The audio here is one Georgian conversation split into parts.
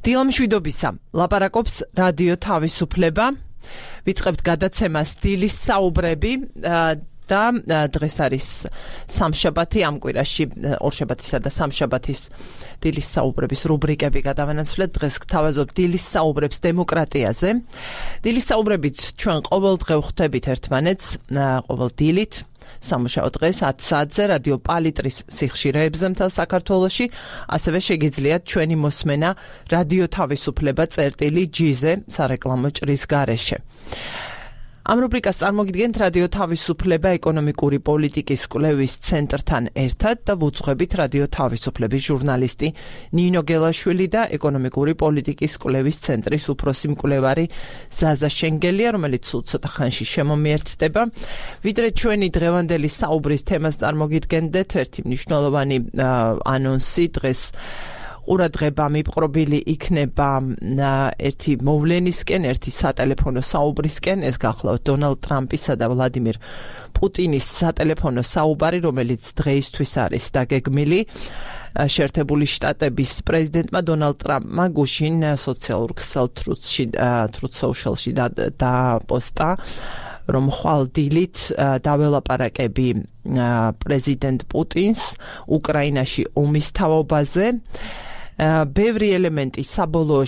დილამშვიდობისა, ლაპარაკობს რადიო თავისუფლება. ვიწყებთ გადაცემას დილის საუბრები და დღეს არის სამშაბათი, ამ კვირაში ორშაბათისა და სამშაბათის დილის საუბრების რუბრიკები გადავანაცვლეთ. დღეს გთავაზობ დილის საუბრებს დემოკრატიაზე. დილის საუბრებით ჩვენ ყოველდღე ვხვდებით ერთმანეთს, ყოველ დილით. სამუშაო დღეს 10 საათზე რადიო პალიტრის სიხშირეებზე მთელ საქართველოში, ასევე შეგიძლიათ ჩვენი მოსმენა რადიო თავისუფლება წერტილი-G-ზე სარეკლამო ჭრის გარეშე. ამ რუბრიკას წარმოგიდგენთ რადიო თავისუფლება ეკონომიკური პოლიტიკის კვლევის ცენტრთან ერთად და ვუძღვებით რადიო თავისუფლების ჟურნალისტი ნინო გელაშვილი და ეკონომიკური პოლიტიკის კვლევის ცენტრის უფროსი მკვლევარი ზაზა შენგელია, რომელიც სულ ცოტა ხანში შემომიერთდება. ვიდრე ჩვენი დღევანდელი საუბრის თემას წარმოგიდგენდეთ, ერთი მნიშვნელოვანი ანონსი დღეს ყურადღება მიპყრობილი იქნება ერთი მოვლენისკენ, ერთი სატელეფონო საუბრისკენ, ეს გახლავთ დონალდ ტრამპისა და ვლადიმირ პუტინის სატელეფონო საუბარი, რომელიც დღეისთვის არის დაგეგმილი. შეერთებული შტატების პრეზიდენტმა დონალდ ტრამპმა გუშინ სოციალურ ქსელ Truth Social-ში დაპოსტა, რომ ხვალ დილით დაველაპარაკები პრეზიდენტ პუტინს უკრაინაში ომის თაობაზე. ბევრი ელემენტი საბოლოო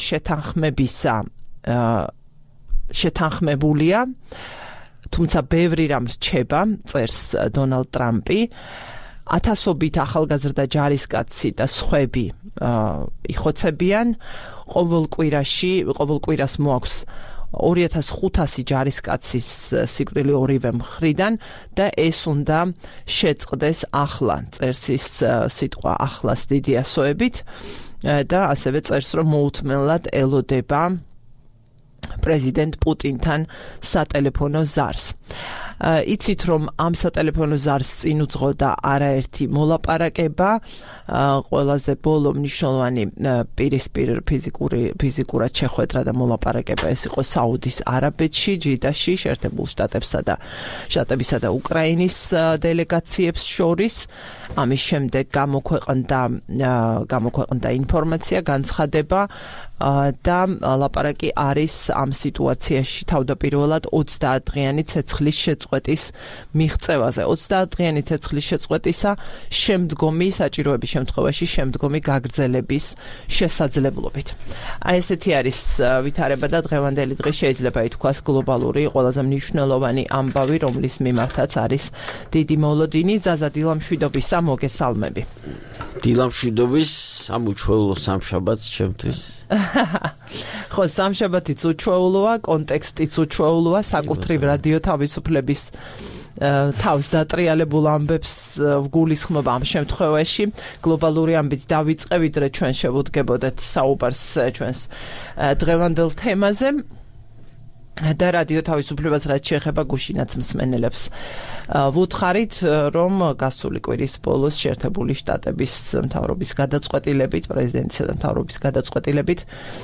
შეთანხმებულია, თუმცა ბევრი რამ რჩება, წერს დონალდ ტრამპი. ათასობით ახალგაზრდა ჯარისკაცი და სხვები იხოცებიან. ყოველ კვირას მოაქვს 2500 ჯარისკაცის სიკვდილი ორივე მხრიდან და ეს უნდა შეწყდეს ახლა, წერს ის სიტყვა ახლას დიდი ასოებით და ასევე წერს, რომ მოუთმენლად ელოდება პრეზიდენტ პუტინთან სატელეფონო ზარს. იცით, რომ ამ სატელეფონო ზარს წინ უძღოდა არაერთი მოლაპარაკება, ყველაზე ბოლო მნიშვნელოვანი პირისპირ ფიზიკურად შეხვედრა და მოლაპარაკება ეს იყო საუდის არაბეთში, ჯიდაში, შეერთებულ შტატებისა და უკრაინის დელეგაციებს შორის. ამის შემდეგ გამოქვეყნდა ინფორმაცია, განცხადება და ლაპარაკი არის ამ სიტუაციაში თავდაპირველად 30 დღიანი ცეცხლის შეწყვეტის მიღწევაზე. 30 დღიანი ცეცხლის შეწყვეტისა საჭიროების შემთხვევაში შემდგომი გაგრძელების შესაძლებლობით. ესეთი არის ვითარება და დღევანდელი დღე შეიძლება ითქვას გლობალური ყველაზე მნიშვნელოვანი ამბავი, რომლის მიმართაც არის დიდი მოლოდინი. ზაზა, დილამშვიდობისა, მოგესალმები. დილამშვიდობის, სამუჩვეულო სამშაბათს ჩემთვის. ხო, სამშაბათიც უჩვეულოა, კონტექსტიც უჩვეულოა, საკუთრივ რადიო თავისუფლების თავს დატრიალებულ ამბებს ვგულისხმობ ამ შემთხვევაში. გლობალური ამბით დავიწყე, ვიდრე ჩვენ შევუდგებოდეთ საუბარს ჩვენს დღევანდელ თემაზე. და რადიო თავისუფლებას რაც შეეხება გუშინაც მსმენელებს ვუთხარით, რომ გასული კვირის ბოლოს შეერთებული შტატების მთავრობის გადაწყვეტილებით, პრეზიდენტისა და მთავრობის გადაწყვეტილებით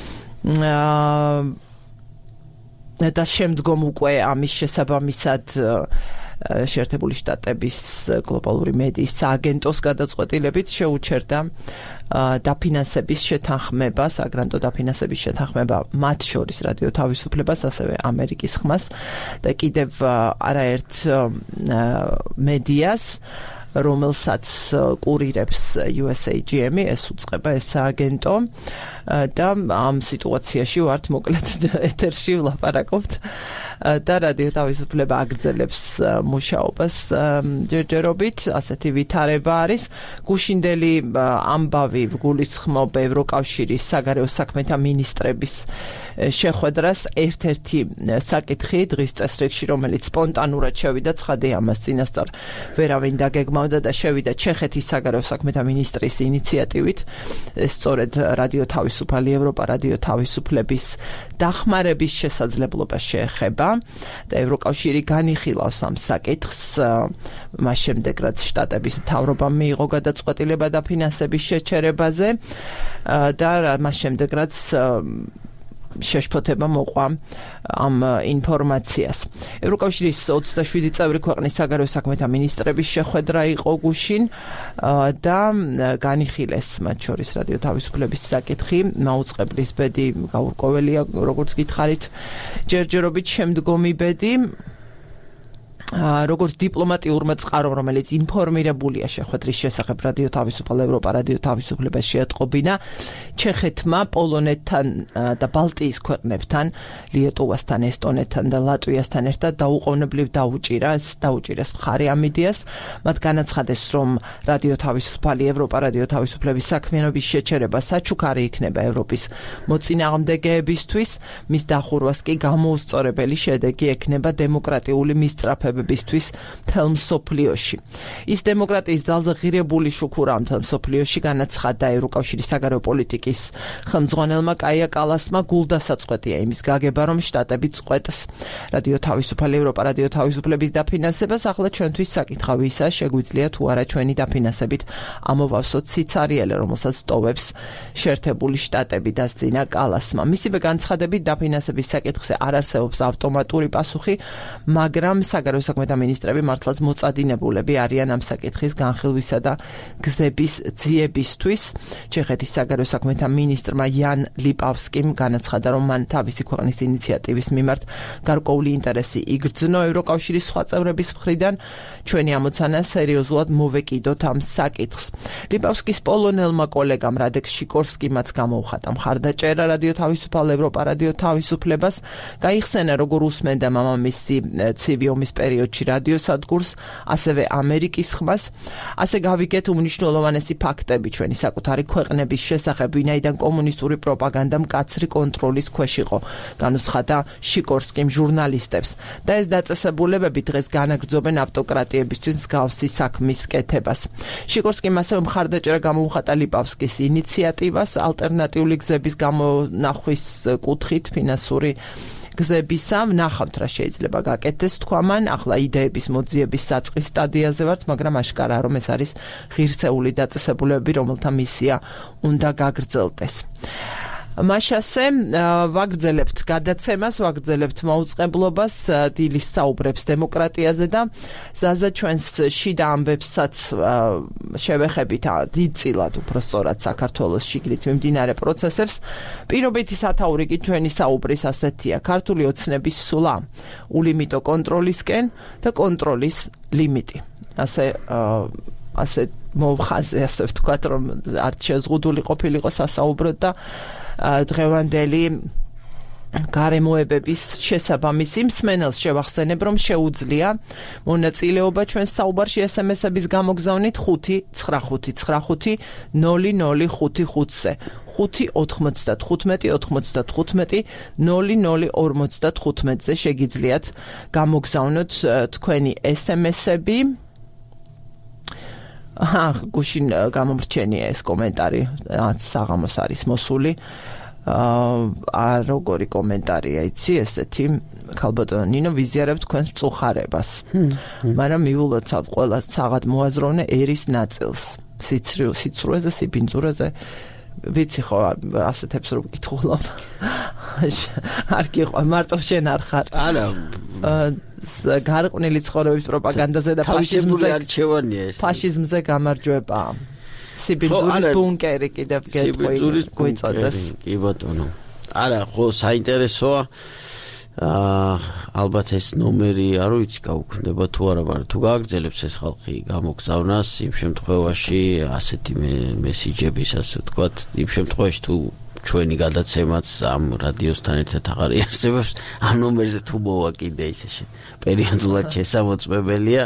და შემდგომ უკვე ამის შესაბამისად შეერთებული შტატების გლობალური მედიის სააგენტოს გადაწყვეტილებით შეუჩერდა დაფინანსების შეთანხმება, საგრანტო დაფინანსების შეთანხმება მათ შორის რადიო თავისუფლებას, ასევე ამერიკის ხმას და კიდევ არაერთ მედიას, რომელსაც კურირებს USAGM-ი, ეს უწყება ეს სააგენტო და ამ სიტუაციაში ვართ მოკლედ ეთერში ვლაპარაკობთ და რადიო თავისუფლება აგრძელებს მუშაობას ჯერჯერობით, ასეთი ვითარება არის. გუშინდელი ამბავი ვგულისხმობ ევროკავშირის საგარეო საქმეთა მინისტრების შეხვედრას. ერთ-ერთი საკითხი დღის წესრიგში, რომელიც სპონტანურად შევიდა, ცხადია ამას წინასწარ ვერავინ დაგეგმავდა და შევიდა ჩეხეთის საგარეო საქმეთა მინისტრის ინიციატივით. სწორედ რადიო თავისუფალი ევროპა, რადიო თავისუფლების დახმარების შესაძლებლობას შეეხება და ევროკავშირი განიხილავს ამ საკითხს, მას შემდეგ რაც შტატების მთავრობამ მიიღო გადაწყვეტილება დაფინანსების შეჩერებაზე და მას შემდეგ რაც შეშფოთება მოყვა ამ ინფორმაციას. ევროკავშირის 27 წევრი ქვეყნის საგარეო საქმეთა მინისტრების შეხვედრა იყო გუშინ და განიხილეს მათ შორის რადიო თავისუფლების საკითხი. მაუწყებლის ბედი გაურკვეველია, როგორც გითხარით, ჯერჯერობით შემდგომი ბედი. როგორც დიპლომატიურმა წყარომ, რომელიც ინფორმირებულია შეხვედრის შესახებ რადიო თავისუფალ ევროპა რადიო თავისუფლებას შეატყობინა, ჩეხეთმა პოლონეთთან და ბალტიის ქვეყნებთან, ლიეტუვასთან, ესტონეთთან და ლატვიასთან ერთად დაუყოვნებლივ დაუჭირეს მხარი ამ იდეას. მათ განაცხადეს, რომ რადიო თავისუფალი ევროპა რადიო თავისუფლების საქმიანობის შეჩერება საჩუქარი იქნება ევროპის მოწინააღმდეგეებისთვის, მის დახურვას კი გამოუსწორებელი შედეგი ექნება დემოკრატიული მისწრაფებების მთელ მსოფლიოში. ის დემოკრატიის ძალზე ღირებული შუქურა მთელ მსოფლიოში, განაცხადა ევროკავშირის საგარეო პოლიტიკის ხელმძღვანელმა კაია კალასმა. გულდასაწყვეტია იმის გაგება, რომ შტატები წყვეტს რადიო თავისუფალი ევროპა რადიო თავისუფლების დაფინანსებას. ახლა ჩვენთვის საკითხავი ისაა, შეგვიძლია თუ არა ჩვენი დაფინანსებით ამოვავსოთ სიცარიელე, რომელსაც ტოვებს შეერთებული შტატები, დასძინა კალასმა. მისივე განცხადებით დაფინანსების საკითხზე არ არსებობს ავტომატური პასუხი, მაგრამ საგარეო საქმეთა მინისტრები მართლაც მოწადინებულები არიან ამ საკითხის განხილვისა და გზების ძიებისთვის. ჩეხეთის საგარეო საქმეთა მინისტრმა იან ლიპავსკიმ განაცხადა, რომ მან თავისი ქვეყნის ინიციატივის მიმართ გარკვეული ინტერესი იგრძნო ევროკავშირის სხვა წევრების მხრიდან. ჩვენი ამოცანა სერიოზულად მოვეკიდოთ ამ საკითხს. ლიპავსკის პოლონელმა კოლეგამ რადეკ შიკორსკიმაც გამოუხატა მხარდაჭერა რადიო თავისუფალ ევროპა რადიო თავისუფლებას. გაიხსენა, როგორ უსმენდა მამამისი ცივი ომის პერიოდში რადიო სადგურს, ასევე ამერიკის ხმას. ასე გავიგეთ უმნიშვნელოვანესი ფაქტები ჩვენი საკუთარი ქვეყნების შესახებ, ვინაიდან კომუნისტური პროპაგანდა მკაცრი კონტროლის ქვეშ იყო, განუცხადა შიკორსკიმ ჟურნალისტებს. და ეს დაწესებულებები დღეს განაგრძობენ ავტოკრატიებისთვის მსგავსი საქმის კეთებას. შიკორსკიმ ასევე მხარდაჭერა გამოუხატა ლიპავსკის ინიციატივას ალტერნატიული გზების გამონახვის კუთხით ფინანსური გზებისა. ვნახავთ რა შეიძლება გაკეთდეს, თქვა მან. ახლა იდეების მოძიების საწყის სტადიაზე ვართ, მაგრამ აშკარაა, რომ ეს არის ღირსეული დაწესებულებები, რომელთა მისია უნდა გაგრძელდეს. მაშასე ვაგრძელებთ გადაცემას, ვაგრძელებთ მაუწყებლობას, დილის საუბრებს დემოკრატიაზე და ზაზა ჩვენს შიდა ამბებსაც შევეხებით დიდწილად უფრო სწორად საქართველოს შიგნით მიმდინარე პროცესებს. პირობითი სათაური კი ჩვენი საუბრის ასეთია: ქართული ოცნების სულა ულიმიტო კონტროლისკენ და კონტროლის ლიმიტი. ასე მოვხაზე, ასე ვთქვათ, რომ არ შეზღუდული ყოფილიყო სასაუბროდ და დღევანდელი გარემოებების შესაბამისი მსმენელს შევახსენებ, რომ შეუძლია მონაწილეობა ჩვენს საუბარში SMS-ების გამოგზავნით 59599 0055-ზე 595-95 0055-ზე შეგიძლიათ გამოგზავნოთ თქვენი SMS-ები. გუშინ გამომრჩენია ეს კომენტარი, საღამოს არის მოსული. როგორი კომენტარია, იცი, ესეთი: ქალბატონო ნინო, ვიზიარებ თქვენს მწუხარებას, მაგრამ მიულოცავ ყველა საღად მოაზროვნე ერის ნაწილს, სიცრუეზე, სიბინძურეზე. ვიცი ხო, ასეთებს რომ გითხულობ. არ გიყვა, მარტო შენ არ ხარ. არა. გარყვნილი ცხოვრების პროპაგანდაზე და ფაშიზმზე გამარჯვება. სიბინძურის ბუნკერი კიდევ გვეწოდეს. კი ბატონო. არა, ხო, საინტერესოა. ალბათ ეს ნომერი არ ვიცი გაუქმდება თუ არა, მაგრამ თუ გააგრძელებს ეს ხალხი გამოგზავნას, იმ შემთხვევაში ასეთი მესიჯების, ასე ვთქვათ, იმ შემთხვევაში თუ ჩვენი გადაცემაც ამ რადიოსთან ერთად აღარ იარსებებს, ამ ნომერზე თუ მოვა კიდე ისე პერიოდულად შესამოწმებელია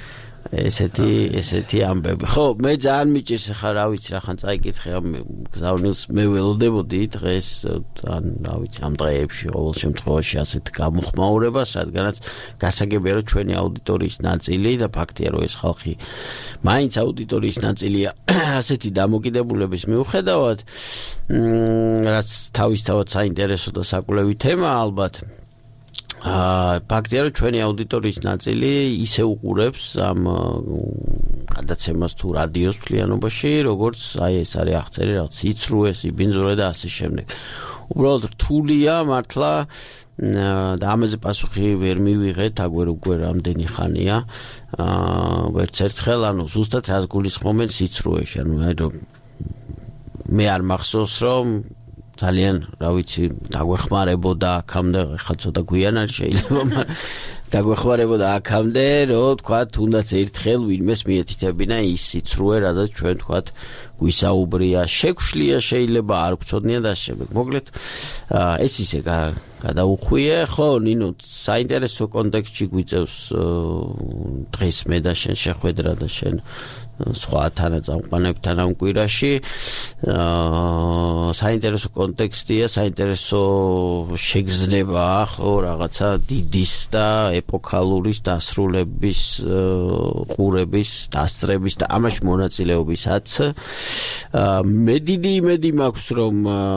ესეთი ამბები. ხო, მე ძალიან მიჭირს ახლა, რა ვიცი, რახან წაიკითხე ამ გზავნილს, მე ველოდებოდი დღეს, ან რა ვიცი, ამ დღეებში ყოველ შემთხვევაში ასეთ გამოხმაურებას, რადგანაც გასაგებია, რომ ჩვენი აუდიტორიის ნაწილი და ფაქტია, რომ ეს ხალხი მაინც აუდიტორიის ნაწილია ასეთი დამოკიდებულების მიუხედავად, რაც თავისთავად საინტერესო და საკვლევი თემა ალბათ. ფაქტია, რომ ჩვენი აუდიტორიის ნაწილი ისე უყურებს ამ გადაცემას თუ რადიოს მთლიანობაში, როგორც აი ეს არის აღწერილი, რაღაც სიცრუე, სიბინძურე და ასე შემდეგ. უბრალოდ რთულია მართლა და ამაზე პასუხი ვერ მივიღეთ უკვე რამდენი ხანია ვერც ერთხელ ანუ ზუსტად რას გულისხმობენ სიცრუეში ანუ მე არ მახსოვს რომ ძალიან რა ვიცი დაგვეხმარებოდა აქამდე ხა ცოტა გვიანად შეიძლება მაგრამ დაგვეხმარებოდა აქამდე რომ თქვა თუნდაც ერთხელ ვინმეს მიეთითებინა ის სიცრუე რადგან ჩვენ თქვა გვისაუბრია შეგვშლია შეიძლება არ გვწოდნია და შემდეგ მოკლედ ეს ისე გადაუხვიე ხო ნინო საინტერესო კონტექსტში გვიწევს დღეს მე და შენ შეხვედრა და შენ სხვა თანაწამყვანებთან ამ კვირაში საინტერესო კონტექსტია საინტერესო შეგრძნებაა ხო რაღაცა დიდის და ეპოქალურის დასრულების ყურების დასწრების და ამაში მონაწილეობისაც მე დიდი იმედი მაქვს რომ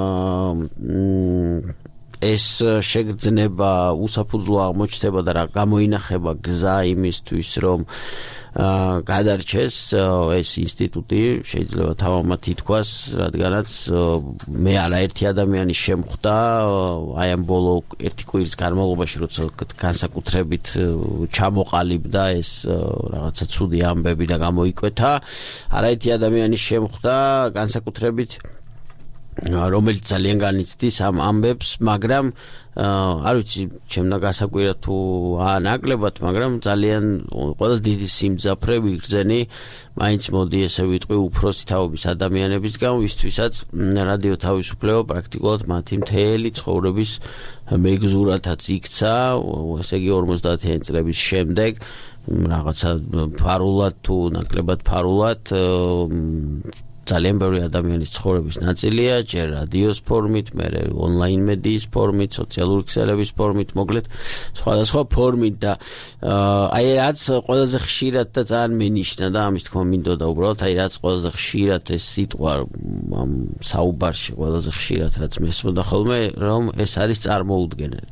ეს შეგრძნება უსაფუძვლო აღმოჩნდება და რა გამოინახება გზა იმისთვის რომ გადარჩეს ეს ინსტიტუტი შეიძლება თავამად ითქვას რადგანაც მე არაერთი ადამიანი შემხვდა აი ამ ბოლო ერთი კვირის განმავლობაში როცა განსაკუთრებით ჩამოყალიბდა ეს რაღაცა ცუდი ამბები და გამოიკვეთა არაერთი ადამიანი შემხვდა განსაკუთრებით რომელიც ძალიან განიცდის ამ ამბებს მაგრამ არ ვიცი ჩემნა გასაკვირა თუ ნაკლებად მაგრამ ძალიან ყველაზე დიდი სიმძაფრე ვიგრძენი მაინც მოდი ესე ვიტყვი უფროსი თაობის ადამიანებისგან ვისთვისაც რადიო თავისუფლება პრაქტიკულად მათი მთელი ცხოვრების მეგზურათაც იქცა ესე იგი 50-იანი წლების შემდეგ რაღაცა ფარულად თუ ნაკლებად ფარულად ძალიან ბევრი ადამიანის ცხოვრების ნაწილია, ჯერ რადიოს ფორმით, მერე ონლაინ მედიის ფორმით, სოციალური ქსელების ფორმით, მოკლედ სხვადასხვა ფორმით და აი რაც ყველაზე ხშირად და ძალიან მენიშნა და ამის თქმა მინდოდა უბრალოდ აი რაც ყველაზე ხშირად ეს სიტყვა ამ საუბარში ყველაზე ხშირად რაც მესმოდა ხოლმე რომ ეს არის წარმოუდგენელი.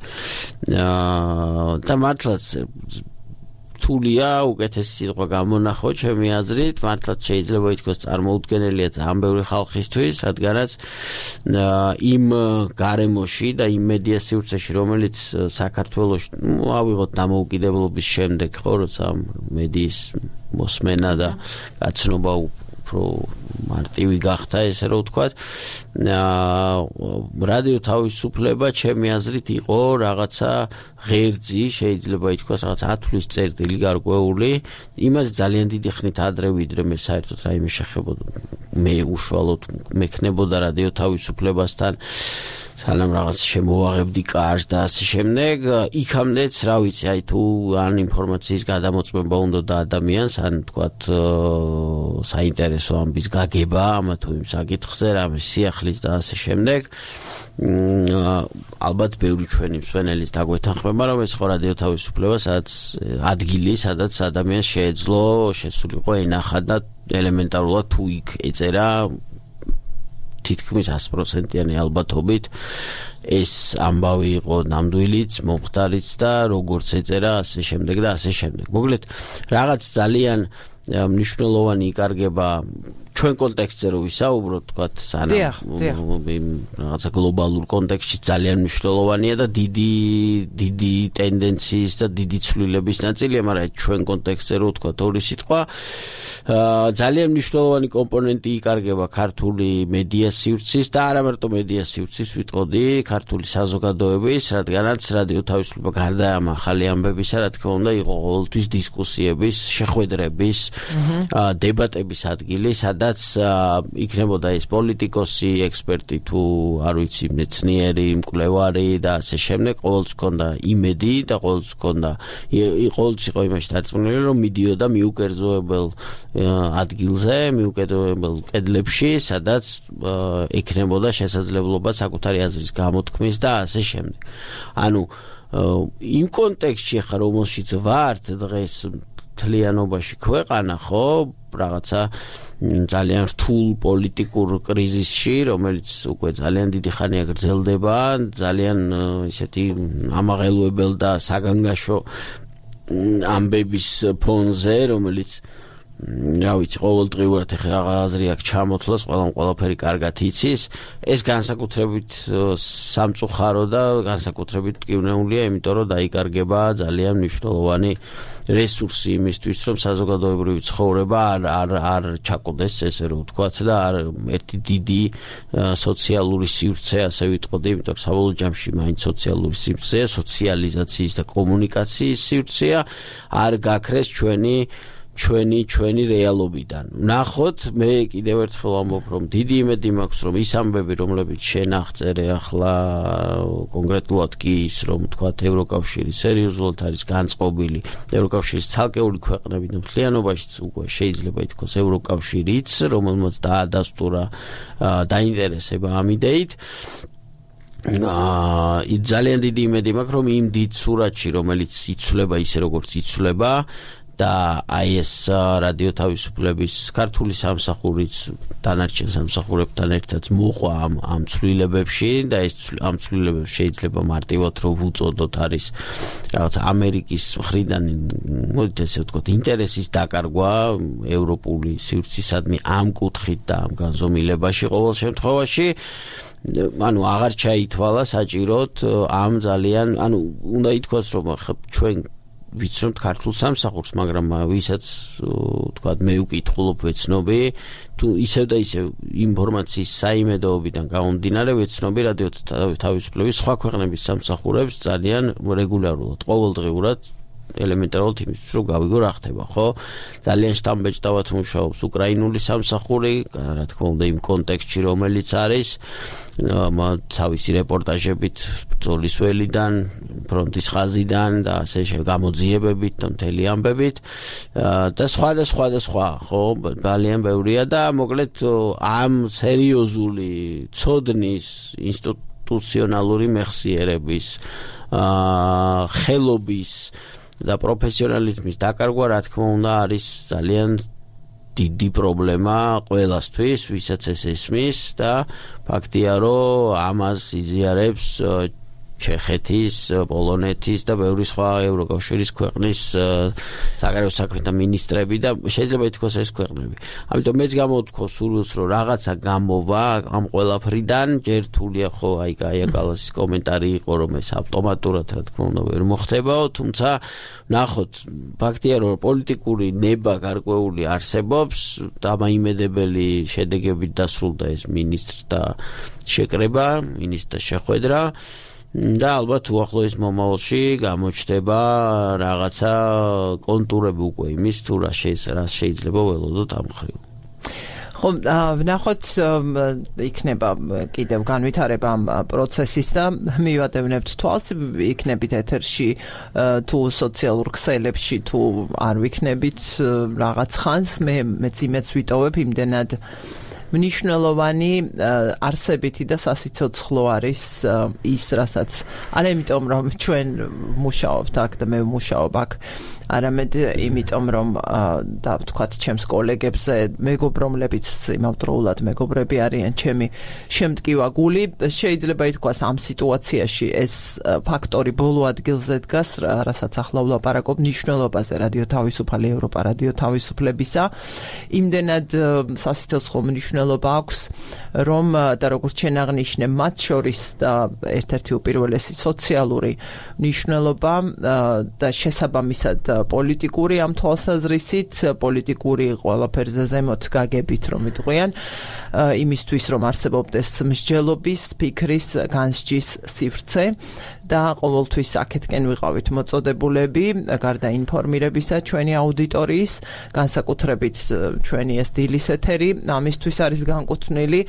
და მართლაც თულია უკეთესი სიტყვა გამონახო ჩემი აზრით მართლაც შეიძლება ითქვას წარმოუდგენელია ძალიან ბევრი ხალხისთვის რადგანაც იმ გარემოში და იმ მედია სივრცეში რომელიც საქართველოში ავიღოთ დამოუკიდებლობის შემდეგ ხო როცა მედიის მოსმენა და გაცნობა უფრო მარტივი გახდა ესე რომ ვთქვათ რადიო თავისუფლება ჩემი აზრით იყო რაღაცა ღერძი შეიძლება ითქვას რაღაც 10 თვლის წერტილი გარკვეული იმას ძალიან დიდი ხნით ადრე ვიდრე მე საერთოდ რაიმე შეხებოდა მე უშუალოდ მექნებოდა რადიო თავისუფლებასთან სანამ რაღაც შემოვაღებდი კარს და ასე შემდეგ იქამდეც რა ვიცი აი თუ ან ინფორმაციის გადამოწმება უნდა და ადამიანს ან თქვათ საინტერესო ამბის გაგება ამა თუ იმ საკითხზე რამე სიახლის და ასე შემდეგ ალბათ ბევრი ჩვენი მსვენელის დაგვეთანხმება რომ ეს ხო რადიო თავისუფლება სადაც ადგილი სადაც ადამიანს შეეძლო შესულიყო ენახა და ელემენტარულად თუ იქ ეწერა თითქმის 100%-იანი ალბათობით ეს ამბავი იყო ნამდვილიც, მომხდარიც და როგორც ეწერა ასე შემდეგ და ასე შემდეგ. მოკლედ რაღაც ძალიან მნიშვნელოვანი იკარგება ჩვენ კონტექსტზე რო ვისაუბროთ, თქვათ, რაღაცა გლობალურ კონტექსტში ძალიან მნიშვნელოვანია და დიდი ტენდენციის და დიდი ცვლილების ნაწილია, მაგრამ ჩვენ კონტექსტზე რო ვთქვათ ორი სიტყვა, ძალიან მნიშვნელოვანი კომპონენტი იკარგება ქართული მედია სივრცის და არა მარტო მედია სივრცის ვიტყოდი, ქართული საზოგადოების, რადგანაც რადიო თავისუფლება გარდა ამ ახალი ამბებისა, რა თქმა უნდა, იყო ყოველთვის დისკუსიების, შეხვედრების, დებატების ადგილი, სადაც იქნებოდა ეს პოლიტიკოსი, ექსპერტი თუ არ ვიცი, მეცნიერი, მკვლევარი და ასე შემდეგ, ყოველთვის ჰქონდა იმედი და ყოველთვის ჰქონდა ყოველთვის იყო იმაში დარწმუნებული, რომ მიდიოდა მიუკერძოებელ ადგილზე, მიუკერძოებელ კედლებში, სადაც ექნებოდა შესაძლებლობა საკუთარი აზრის გამოთქმის და ასე შემდეგ. ანუ იმ კონტექსტში ხა რომელშიც ვართ დღეს თლიანობაში ქვეყანა ხო რაღაცა ძალიან რთულ პოლიტიკურ კრიზისში რომელიც უკვე ძალიან დიდი ხანია გრძელდება ძალიან ისეთი ამაღელვებელ და საგანგაშო ამბების ფონზე რომელიც რა ვიცი, ყოველდღიურად ეხლა აზრი აქვს ჩამოთვლას, ყველაფერი კარგად იცის. ეს განსაკუთრებით სამწუხარო და განსაკუთრებით მტკივნეულია, იმიტომ რომ დაიკარგება ძალიან მნიშვნელოვანი რესურსი იმისთვის, რომ საზოგადოებრივი ცხოვრება არ ჩაკვდეს, ესე რომ ვთქვათ, და არ ერთი დიდი სოციალური სივრცე, ასე ვიტყოდი, იმიტომ რომ საბოლოო ჯამში მაინც სოციალური სივრცეა, სოციალიზაციის და კომუნიკაციის სივრცეა, არ გაქრეს ჩვენი რეალობიდან. ნახოთ, მე კიდევ ერთხელ ვამბობ, რომ დიდი იმედი მაქვს, რომ ის ამბები, რომლებიც შენ აღწერე ახლა კონკრეტულად კი ის, რომ თქვათ ევროკავშირი სერიოზულად არის განწყობილი, ევროკავშირის ცალკეული ქვეყნები და მთლიანობაშიც უკვე შეიძლება ითქვას ევროკავშირიც, რომელმაც დაადასტურა დაინტერესება ამ იდეით. ძალიან დიდი იმედი მაქვს, რომ იმ დიდ სურათში, რომელიც იცვლება ისე როგორც იცვლება, და აი ეს რადიო თავისუფლების ქართული სამსახურიც დანარჩენ სამსახურებთან ერთად მოყვა ამ ცვლილებებში და ეს ამ ცვლილებებს შეიძლება მარტივად რომ ვუწოდოთ არის რაღაც ამერიკის მხრიდან მოდით ესე ვთქვათ ინტერესის დაკარგვა ევროპული სივრცისადმი ამ კუთხით და ამ განზომილებაში ყოველ შემთხვევაში ანუ აღარ ჩაითვალა საჭიროდ ამ ძალიან ანუ უნდა ითქვას რომ ჩვენ ვიცნობთ ქართულ სამსახურს, მაგრამ ვისაც თქვათ მე უკითხულობ ვეცნობი, თუ ისევ და ისევ ინფორმაციის საიმედოობიდან გამომდინარე ვეცნობი რადიო თავისუფლების სხვა ქვეყნების სამსახურებს ძალიან რეგულარულად, ყოველდღიურად ელემენტარულად იმისთვის რომ გავიგო რა ხდება, ხო? ძალიან შტამბეჭდავად მუშაობს უკრაინული სამსახური, რა თქმა უნდა იმ კონტექსტში რომელიც არის, თავისი რეპორტაჟებით ბრძოლის ველიდან, ფრონტის ხაზიდან და ასე გამოძიებებით და მთელი ამბებით და სხვა, ხო, ძალიან ბევრია და მოკლედ ამ სერიოზული ცოდნის ინსტიტუციონალური მეხსიერების ხელობის და პროფესიონალიზმის დაკარგვა, რა თქმა უნდა, არის ძალიან დიდი პრობლემა ყველასთვის, ვისაც ეს ესმის და ფაქტია, რომ ამას იზიარებს ჩეხეთის, პოლონეთის და ბევრი სხვა ევროკავშირის ქვეყნის საგარეო საქმეთა მინისტრები და შეიძლება ითქვას ეს ქვეყნები. ამიტომ მეც გამოვთქვა სურვილს, რომ რაღაცა გამოვა ამ ყველაფრიდან, ჯერ რთულია ხო აი კაია კალასის კომენტარი იყო, რომ ეს ავტომატურად რა თქმა უნდა ვერ მოხდებაო, თუმცა ნახოთ, ფაქტია, რომ პოლიტიკური ნება გარკვეული არსებობს, დამაიმედებელი შედეგებით დასრულდა ეს მინისტრთა შეკრება, მინისტრთა შეხვედრა. და ალბათ უახლოეს მომავალში გამოჩნდება რაღაცა კონტურები უკვე იმის თუ რა შეიძლება ველოდოთ ამ მხრივ. ხო, ვნახოთ იქნება კიდევ განვითარება ამ პროცესის და მივადევნებთ თვალს, იქნებით ეთერში თუ სოციალურ ქსელებში თუ არ ვიქნებით რაღაც ხანს, მეც იმედს ვიტოვებ იმდენად მნიშვნელოვანი არსებითი და სასიცოცხლო არის ის, რასაც არა იმიტომ რომ ჩვენ მუშაობთ აქ და მე ვმუშაობ აქ, არამედ იმიტომ რომ და ვთქვათ ჩემს კოლეგებზე მეგობრობლებიც იმავდროულად მეგობრები არიან ჩემი შემტკივა გული, შეიძლება ითქვას ამ სიტუაციაში ეს ფაქტორი ბოლო ადგილზე დგას, რასაც ახლა ვლაპარაკობ მნიშვნელობაზე რადიო თავისუფალი ევროპა რადიო თავისუფლებისა, იმდენად სასიცოცხლო მნიშვნელობა აქვს, რომ და როგორც შენ აღნიშნე, მათ შორის და ერთ-ერთი უპირველესი სოციალური მნიშვნელობა და შესაბამისად პოლიტიკური ამ თვალსაზრისით, პოლიტიკური ყველაფერზე ზემოთ გაგებით რომ იტყვიან, იმისთვის რომ არსებობდეს მსჯელობის, ფიქრის, განსჯის სივრცე და ყოველთვის აქეთკენ ვიყავით მოწოდებულები, გარდა ინფორმირებისა ჩვენი აუდიტორიის, განსაკუთრებით ჩვენი ეს დილის ეთერი, ამისთვის არის განკუთვნილი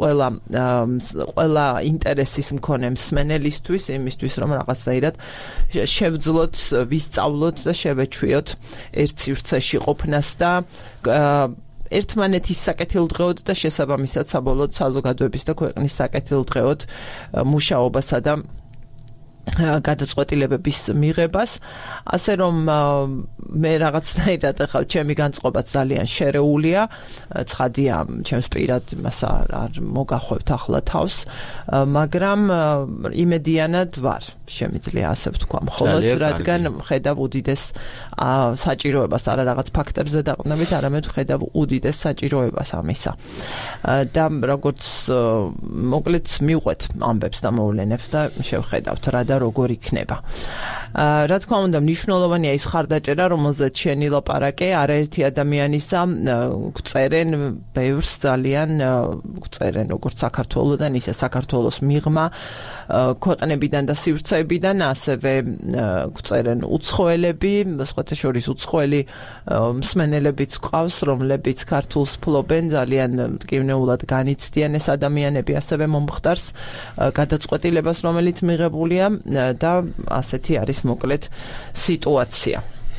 ყველა ინტერესის მქონე მსმენელისთვის, იმისთვის რომ რაღაცნაირად შევძლოთ, ვისწავლოთ და შევეჩვიოთ ერთ სივრცეში ყოფნას და ერთმანეთის საკეთილდღეოდ და შესაბამისად საბოლოოდ საზოგადოების და ქვეყნის საკეთილდღეოდ მუშაობასა და გადაწყვეტილებების მიღებას, ასე რომ მე რაღაცნაირად ახლა ჩემი განწყობაც ძალიან შერეულია, ცხადია, ჩემს პირად იმას არ მოგახვევთ ახლა თავს, მაგრამ იმედიანად ვარ, შემიძლია ასე ვთქვა, მხოლოდ რადგან ხედავ უდიდეს საჭიროებას, არა რაღაც ფაქტებზე დაყრდნობით, არამედ ხედავ უდიდეს საჭიროებას ამისა. და როგორც მოკლედ მივყვეთ ამბებს და მოვლენებს და შევხედავთ რა და როგორ იქნება. რა თქმა უნდა, მნიშვნელოვანია ის ხარდაჭერა, რომელზეც შენი ლაპარაკე, არაერთი ადამიანისა გვწერენ ბევრს ძალიან გვწერენ როგორც საქართველოდან, ისე საქართველოს მიღმა ქვეყნებიდან და სივრცეებიდან, ასევე გვწერენ უცხოელები, სხვათა შორის უცხოელი მსმენელებიც გვყავს, რომლებიც ქართულს ფლობენ, ძალიან მტკივნეულად განიცდიან ეს ადამიანები, ასევე მომხდარს გადაწყვეტილებას, რომელიც მიღებულია და ასეთი არის მოკლედ სიტუაცია.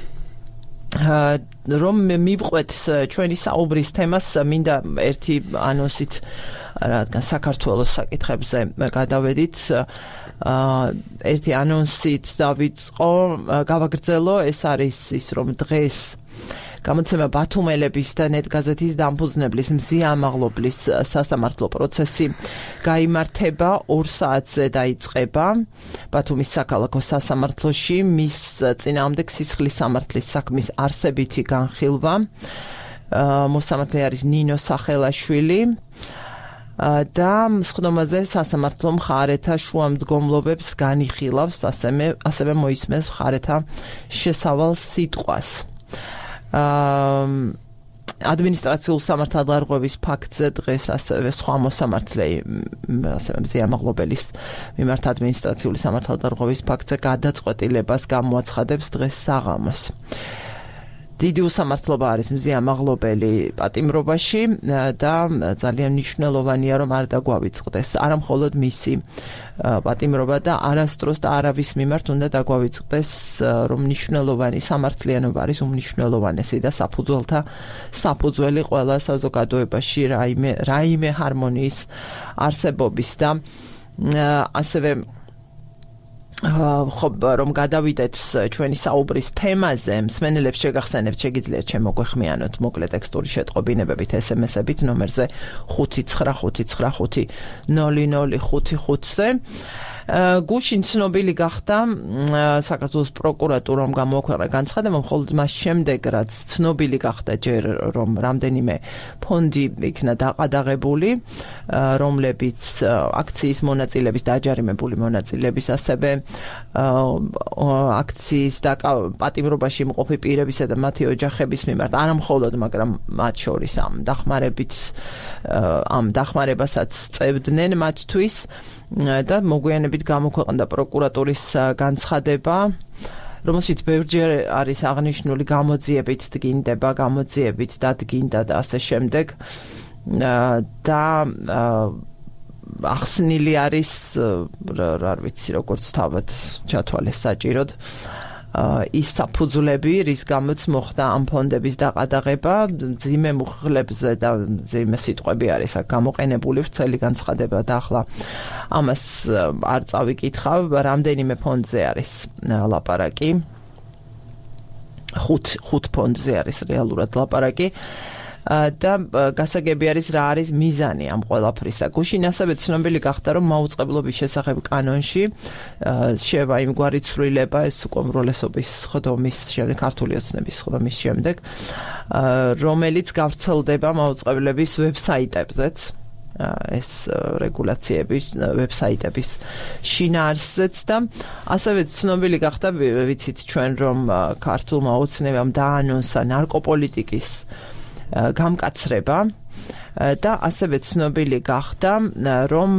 რომ მივყვეთ ჩვენი საუბრის თემას, მინდა ერთი ანონსით, რადგან საქართველოს საკითხებზე გადავედით, ერთი ანონსით დავიწყო, გავაგრძელო, ეს არის ის, რომ დღეს გამოცემა ბათუმელების და ნეტგაზეთის დამფუძნებლის მზიამაღლობლის სასამართლო პროცესი გაიმართება 2 საათზე დაიწყება ბათუმის საქალაქო სასამართლოში მის წინააღმდეგ სისხლის სამართლის საქმის არსებითი განხილვა. მოსამართლე არის ნინო სახელაშვილი და სხდომაზე სასამართლო მხარეთა შუამდგომლობებს განიხილავს, ასევე მოისმენს მხარეთა შესავალ სიტყვას. ადმინისტრაციულ სამართალდარღვევის ფაქტზე დღეს ასევე სხვა მოსამართლე, ასევე მზიამაღლობელის მიმართ ადმინისტრაციული სამართალდარღვევის ფაქტზე გადაწყვეტილებას გამოაცხადებს დღეს საღამოს. დიდი უსამართლობა არის მზიამაღლობელი პატიმრობაში და ძალიან მნიშვნელოვანია, რომ არ დაგვავიწყდეს არა მხოლოდ მისი პატიმრობა და არასდროს და არავის მიმართ უნდა დაგვავიწყდეს, რომ მნიშვნელოვანი სამართლიანობა არის უმნიშვნელოვანესი და საფუძველთა საფუძველი ყველა საზოგადოებაში რაიმე ჰარმონიის არსებობის და ასევე რომ გადავიდეთ ჩვენი საუბრის თემაზე, მსმენელებს შეგახსენებთ, შეგიძლიათ შემოგვეხმიანოთ მოკლე ტექსტური შეტყობინებებით SMS-ებით ნომერზე 595500555-ზე. გუშინ ცნობილი გახდა საქართველოს პროკურატურამ გამოაქვეყნა განცხადება, მხოლოდ მას შემდეგ, რაც ცნობილი გახდა ჯერ, რომ რამდენიმე ფონდი იქნა დაყადაღებული, რომლებიც აქციის მონაწილების დაჯარიმებული მონაწილების, ასევე აქციის და პატიმრობაში მყოფი პირებისა და მათი ოჯახების მიმართ, არა მხოლოდ, მაგრამ მათ შორის ამ დახმარებასაც წევდნენ მათთვის და მოგვიანებით გამოქვეყნდა პროკურატურის განცხადება, რომელშიც ბევრჯერ არის აღნიშნული გამოძიებით დგინდება, გამოძიებით დადგინდა და ასე შემდეგ და ახსნილი არის, არ ვიცი როგორც თავად ჩათვალეს საჭიროდ, ის საფუძვლები, რის გამოც მოხდა ამ ფონდების დაყადაღება, ძიმე მუხლებზე და ძიმე სიტყვები არის გამოყენებული ვრცელი განცხადება და ახლა ამას არ წავიკითხავ, რამდენიმე ფონდზე არის ლაპარაკი, 5 ფონდზე არის რეალურად ლაპარაკი და გასაგები არის რა არის მიზანი ამ ყველაფრისა. გუშინ ასევე ცნობილი გახდა, რომ მაუწყებლობის შესახებ კანონში შევა იმგვარი ცვლილება, ეს უკომროლესობის სხდომის შემდეგ, ქართული ოცნების სხდომის შემდეგ, რომელიც გავრცელდება მაუწყებლების ვებსაიტებზეც. ეს რეგულაციების ვებსაიტების შინაარსზეც და ასევე ცნობილი გახდა, ვიცით ჩვენ, რომ ქართულმა ოცნებამ დაანონსა ნარკოპოლიტიკის გამკაცრება და ასევე ცნობილი გახდა, რომ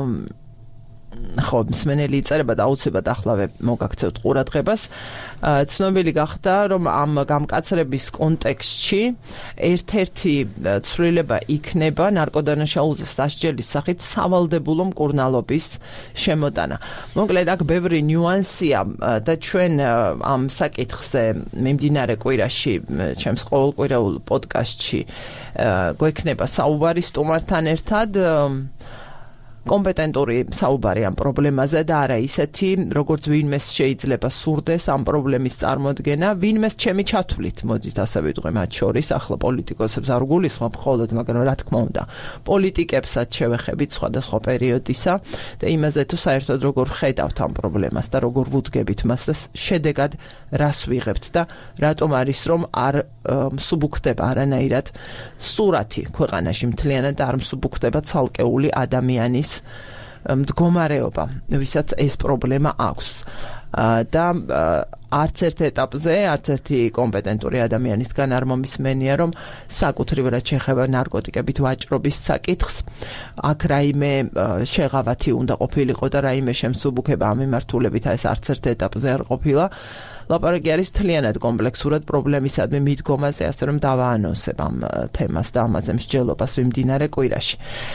ხო, მსმენელი იწერება და აუცილებლად ახლავე მოგაქცევთ ყურადღებას. ცნობილი გახდა, რომ ამ გამკაცრების კონტექსტში ერთ-ერთი ცვლილება იქნება ნარკოდანაშაულზე სასჯელის სახით სავალდებულო მკურნალობის შემოტანა. მოკლედ, აქ ბევრი ნიუანსია და ჩვენ ამ საკითხზე მიმდინარე კვირაში, ჩემს ყოველკვირეულ პოდკასტში გვექნება საუბარი სტუმართან ერთად. კომპეტენტური საუბარი ამ პრობლემაზე და არა ისეთი, როგორც ვინმეს შეიძლება სურდეს ამ პრობლემის წარმოდგენა, ვინმეს ჩემი ჩათვლით, მოდით ასე ვიტყვი მათ შორის, ახლა პოლიტიკოსებს არ გულისხმობ მხოლოდ, მაგრამ რა თქმა უნდა, პოლიტიკებსაც შევეხებით სხვადასხვა პერიოდისა და იმაზე თუ საერთოდ როგორ ხედავთ ამ პრობლემას და როგორ ვუდგებით მას და შედეგად რას ვიღებთ და რატომ არის რომ არ მსუბუქდება არანაირად სურათი ქვეყანაში მთლიანად არ მსუბუქდება ცალკეული ადამიანის მდგომარეობა, ვისაც ეს პრობლემა აქვს. და არც ერთ ეტაპზე, არც ერთი კომპეტენტური ადამიანისგან არ მომისმენია, რომ საკუთრივად შეეხება ნარკოტიკებით ვაჭრობის საკითხს, აქ რაიმე შეღავათი უნდა ყოფილიყო და რაიმე შემსუბუქება ამ მიმართულებით ეს არც ერთ ეტაპზე არ ყოფილა. ლაპარაკი არის მთლიანად კომპლექსურად პრობლემისადმი მიდგომაზე, ასე რომ დავაანონსებ ამ თემას და ამაზე მსჯელობას ვიმდინარე კვირაში.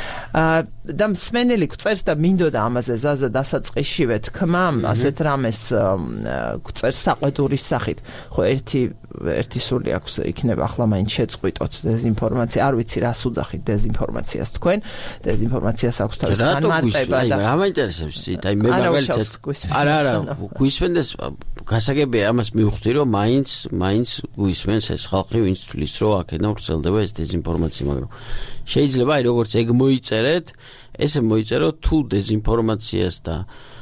და მსმენელი გვწერს და მინდოდა ამაზე ზაზა დასაწყისშივე თქმა, ასეთ რამეს გვწერს საყვედურის სახით. ხო ერთი სული აქვს იქნება ახლა მაინც შეწყვიტოთ დეზინფორმაცია. არ ვიცი რას უძახით დეზინფორმაციას თქვენ. დეზინფორმაციას აქვს თავის განმარტება და რა მაინტერესებს ცით? აი მე მაგალითად არა გვისმენდეს გასაგებია ამას მივხვდი რომ მაინც გვისმენს ეს ხალხი ვინც თulis რომ აქედან ვრცელდება ეს დეზინფორმაცია, მაგრამ შეიძლება აი როგორც ეგ მოიწერეთ, ესე მოიწეროთ თუ დეზინფორმაციას და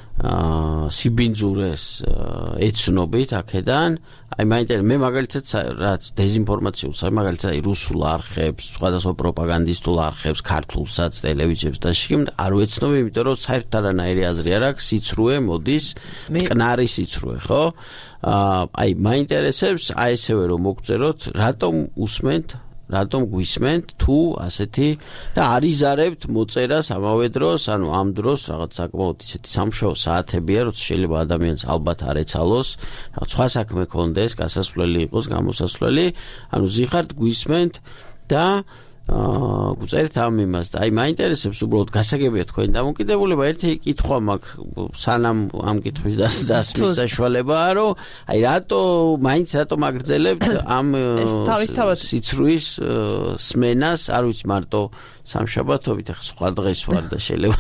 სიბინძურეს ეცნობით აქედან, აი მაინტერესებს მე მაგალითად რაც დეზინფორმაციულ მაგალითად აი რუსულ არხებს, სხვადასხვა პროპაგანდისტულ არხებს, ქართულსაც, ტელევიზიებს და შიგნით არ ვეცნობ, იმიტომ რომ საერთოდ არანაირი აზრი არ აქვს, სიცრუე მოდის, მტკნარი სიცრუე, ხო? აი მაინტერესებს აი ესევე რომ მოგწეროთ, რატომ უსმენთ რატომ გვისმენთ თუ ასეთი და არიზარებთ მოწერას ამავე დროს, ანუ ამ დროს რაღაც საკმაოდ ისეთი სამშოუ საათებია, როცა შეიძლება ადამიანს ალბათ არ ეცალოს, რაღაც სხვა საქმე ქონდეს, გასასვლელი იყოს, გამოსასვლელი, ანუ ზიხართ გვისმენთ და გვწერთ ამ იმას და აი მაინტერესებს უბრალოდ გასაგებია თქვენი დამოკიდებულება. ერთი კითხვა მაქვს სანამ ამ კითხვის დასმის საშუალებაა, რომ აი რატომ აგრძელებთ ამ სიცრუის სმენას, არ ვიცი მარტო სამშაბათობით, ახლა სხვა დღეს ვარ და შეიძლება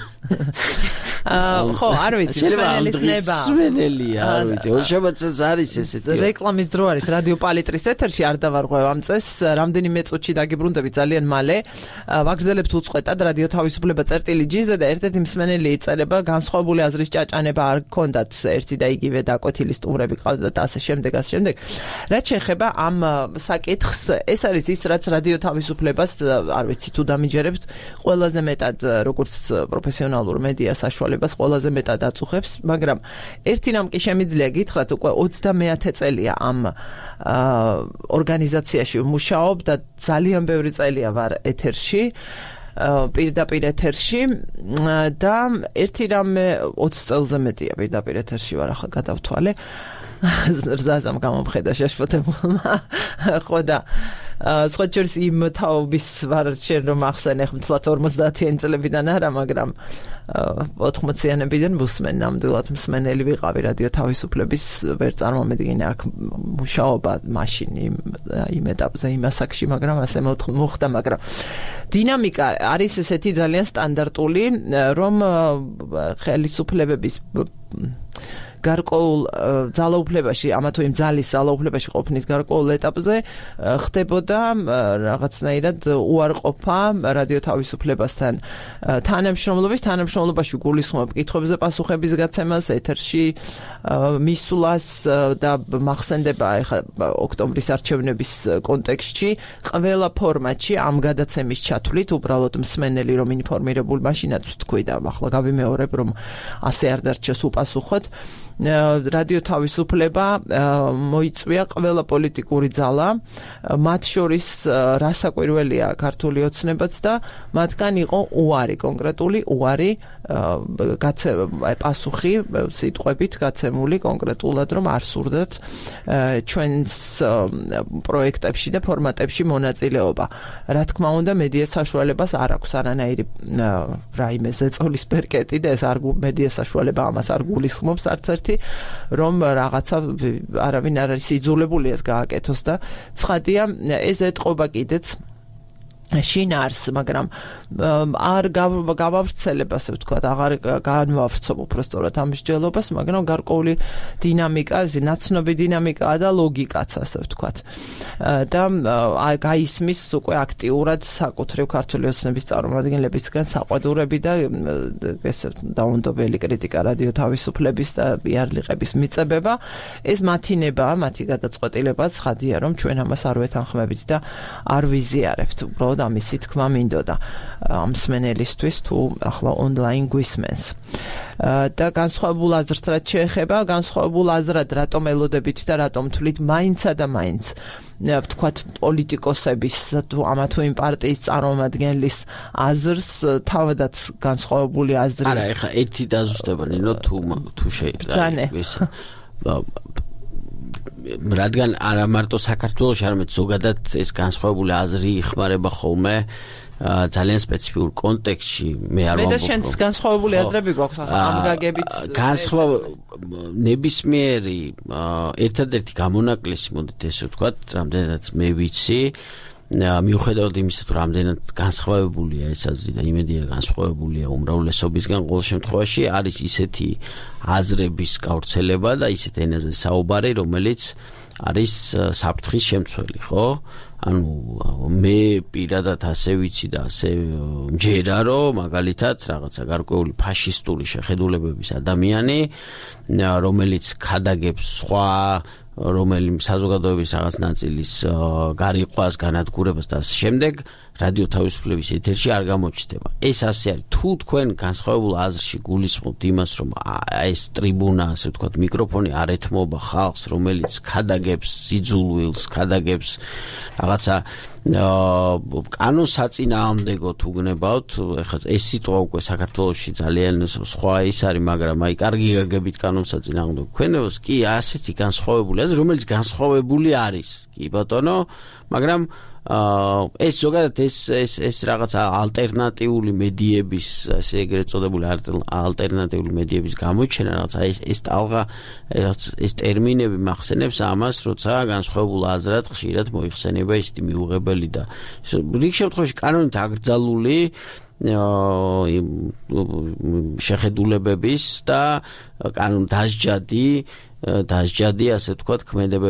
ხო, არ ვიცი, სვენელის ნება. სვენელია, არ ვიცი, ორშაბათსაც არის ესეთი. რეკლამის დრო არის რადიო პალიტრის ეთერში, არ დავარღვევ ამ წესს, რამდენიმე წუთში დაგიბრუნდები ძალიან მალე. ვაგრძელებთ უწყვეტად რადიო თავისუფლება წერტილი-G-ზე და ერთ-ერთი მსმენელი იწერება, განსხვავებული აზრის ჭაჭანება არ გქონდათ, ერთი და იგივე დაკვეთილი სტუმრები ყავდათ და ასე შემდეგ. რაც შეეხება ამ საკითხს, ეს არის ის, რაც რადიო თავისუფლებას, არ ვიცი თუ დამიჯერებთ, ყველაზე მეტად როგორც პროფესიონალურ მედია საშუალებას ყველაზე მეტად აწუხებს, მაგრამ ერთი რამ კი შემიძლია გითხრათ, უკვე 30 წელია ამ ორგანიზაციაში ვმუშაობ და ძალიან ბევრი წელია ვარ ეთერში, პირდაპირ ეთერში და ერთი რამე 20 წელზე მეტია პირდაპირ ეთერში ვარ, ახლა გადავთვალე. ზაზამ გამომხედა შეშფოთებულმა, ხო და სხვა შორის იმ თაობის ვარ შენ რომ ახსენე ხმთლად 50-იან წლებიდან არა, მაგრამ 80-იანებიდან ვუსმენ ნამდვილად მსმენელი ვიყავი რადიო თავისუფლების, ვერ წარმომედგინე აქ მუშაობა მაშინ იმ ეტაპზე იმ ასაკში, მაგრამ ასე მოხდა, მაგრამ დინამიკა არის ესეთი ძალიან სტანდარტული, რომ ხელისუფლებების გარკვეულ ძალაუფლებაში, ამა თუ იმ ძალის ძალაუფლებაში ყოფნის გარკვეულ ეტაპზე ხდებოდა რაღაცნაირად უარყოფა რადიო თავისუფლებასთან თანამშრომლობაში გულისხმობ კითხვებზე პასუხების გაცემას, ეთერში მისვლას და მახსენდება ეხლა ოქტომბრის არჩევნების კონტექსტში ყველა ფორმატში ამ გადაცემის ჩათვლით, უბრალოდ მსმენელი რომ ინფორმირებული მაშინაც ვთქვი და ახლა გავიმეორებ, რომ ასე არ დარჩეს უპასუხოთ. რადიო თავისუფლება მოიწვია ყველა პოლიტიკური ძალა, მათ შორის რასაკვირველია ქართული ოცნებაც და მათგან იყო უარი, კონკრეტული უარი პასუხი სიტყვებით გაცემული კონკრეტულად, რომ არ სურდათ ჩვენს პროექტებში და ფორმატებში მონაწილეობა. რა თქმა უნდა, მედია საშუალებას არ აქვს არანაირი რაიმე ზეწოლის პერკეტი და ეს მედია საშუალება ამას არ გულისხმობს არც ერთი, რომ რაღაცა არავინ არ არის იძულებული ეს გააკეთოს და ცხადია ეს ეთყობა კიდეც შინაარს, მაგრამ არ გავავრცელებ, ასე ვთქვათ, აღარ განვავრცობ უბრალოდ ამ მსჯელობას, მაგრამ გარკვეული დინამიკა, ნაცნობი დინამიკაა და ლოგიკაც, ასე ვთქვათ. და გაისმის უკვე აქტიურად საკუთრივ ქართული ოცნების წარმომადგენლებისგან საყვედურები და ეს დაუნდობელი კრიტიკა რადიო თავისუფლების და იარლიყების მიწებება. ეს მათი ნება, მათი გადაწყვეტილება ცხადია, რომ ჩვენ ამას არ ვეთანხმებით და არ ვიზიარებთ. უბრალოდ ამისი თქმა მინდოდა ამ მსმენელისთვის თუ ახლა ონლაინ გვისმენს. და განსხვავებულ აზრს რაც შეეხება, განსხვავებულ აზრად რატომ ელოდებით და რატომ თვლით მაინცა და მაინც ვთქვათ პოლიტიკოსების თუ ამა თუ იმ პარტიის წარმომადგენლის აზრს თავადაც განსხვავებული აზრი. არა, ეხა ერთი დაზუსტება ნინო თუ შეიძლება. რადგან არა მარტო საქართველოში, არამედ ზოგადად ეს განსხვავებული აზრი იხმარება ხოლმე ძალიან სპეციფიურ კონტექსტში. მე არ ვამბობ. მე და შენს განსხვავებული აზრები გვაქვს ამ გაგებით. ნებისმიერი ერთადერთი გამონაკლისი, მოდით ესე ვთქვათ, რამდენადაც მე ვიცი, მიუხედავად იმისა, თუ რამდენად განსხვავებულია ეს აზრი და იმედია განსხვავებულია უმრავლესობისგან, ყოველ შემთხვევაში არის ისეთი აზრების გავრცელება და ისეთ ენაზე საუბარი, რომელიც არის საფრთხის შემცველი, ხო? ანუ მე პირადად ასე ვიცი და ასე მჯერა, რომ მაგალითად რაღაცა გარკვეული ფაშისტური შეხედულებების ადამიანი, რომელიც ქადაგებს სხვა რომელიც საზოგადოების რაღაც ნაწილის გარიყვას, განადგურებას და ასე შემდეგ, რადიო თავისუფლების ეთერში არ გამოჩნდება. ეს ასე არის. თუ თქვენ განსხვავებულ აზრში გულისხმობთ იმას, რომ ეს ტრიბუნა, ასე ვთქვათ, მიკროფონი არ ეთმობა ხალხს, რომელიც ქადაგებს სიძულვილს, ქადაგებს რაღაცა კანონსაწინააღმდეგო თუ გნებავთ, ეხლა ეს სიტყვა უკვე საქართველოში ძალიან სხვა ის არის, მაგრამ აი კარგი გაგებით კანონსაწინააღმდეგო ქვენებას კი ასეთი განსხვავებული აზრი, რომელიც განსხვავებული არის. კი ბატონო, მაგრამ ეს ზოგადად ეს რაღაც ალტერნატიული მედიების, ასე ეგრეთ წოდებული ალტერნატიული მედიების გამოჩენა, რაღაც ეს ტალღა, ეს ტერმინები მახსენებს ამას, როცა განსხვავებულ აზრად ხშირად მოიხსენება ისეთი მიუღებელი და რიგ შემთხვევაში კანონით აკრძალული შეხედულებების და კანონ დასჯადი, ასე ვთქვათ,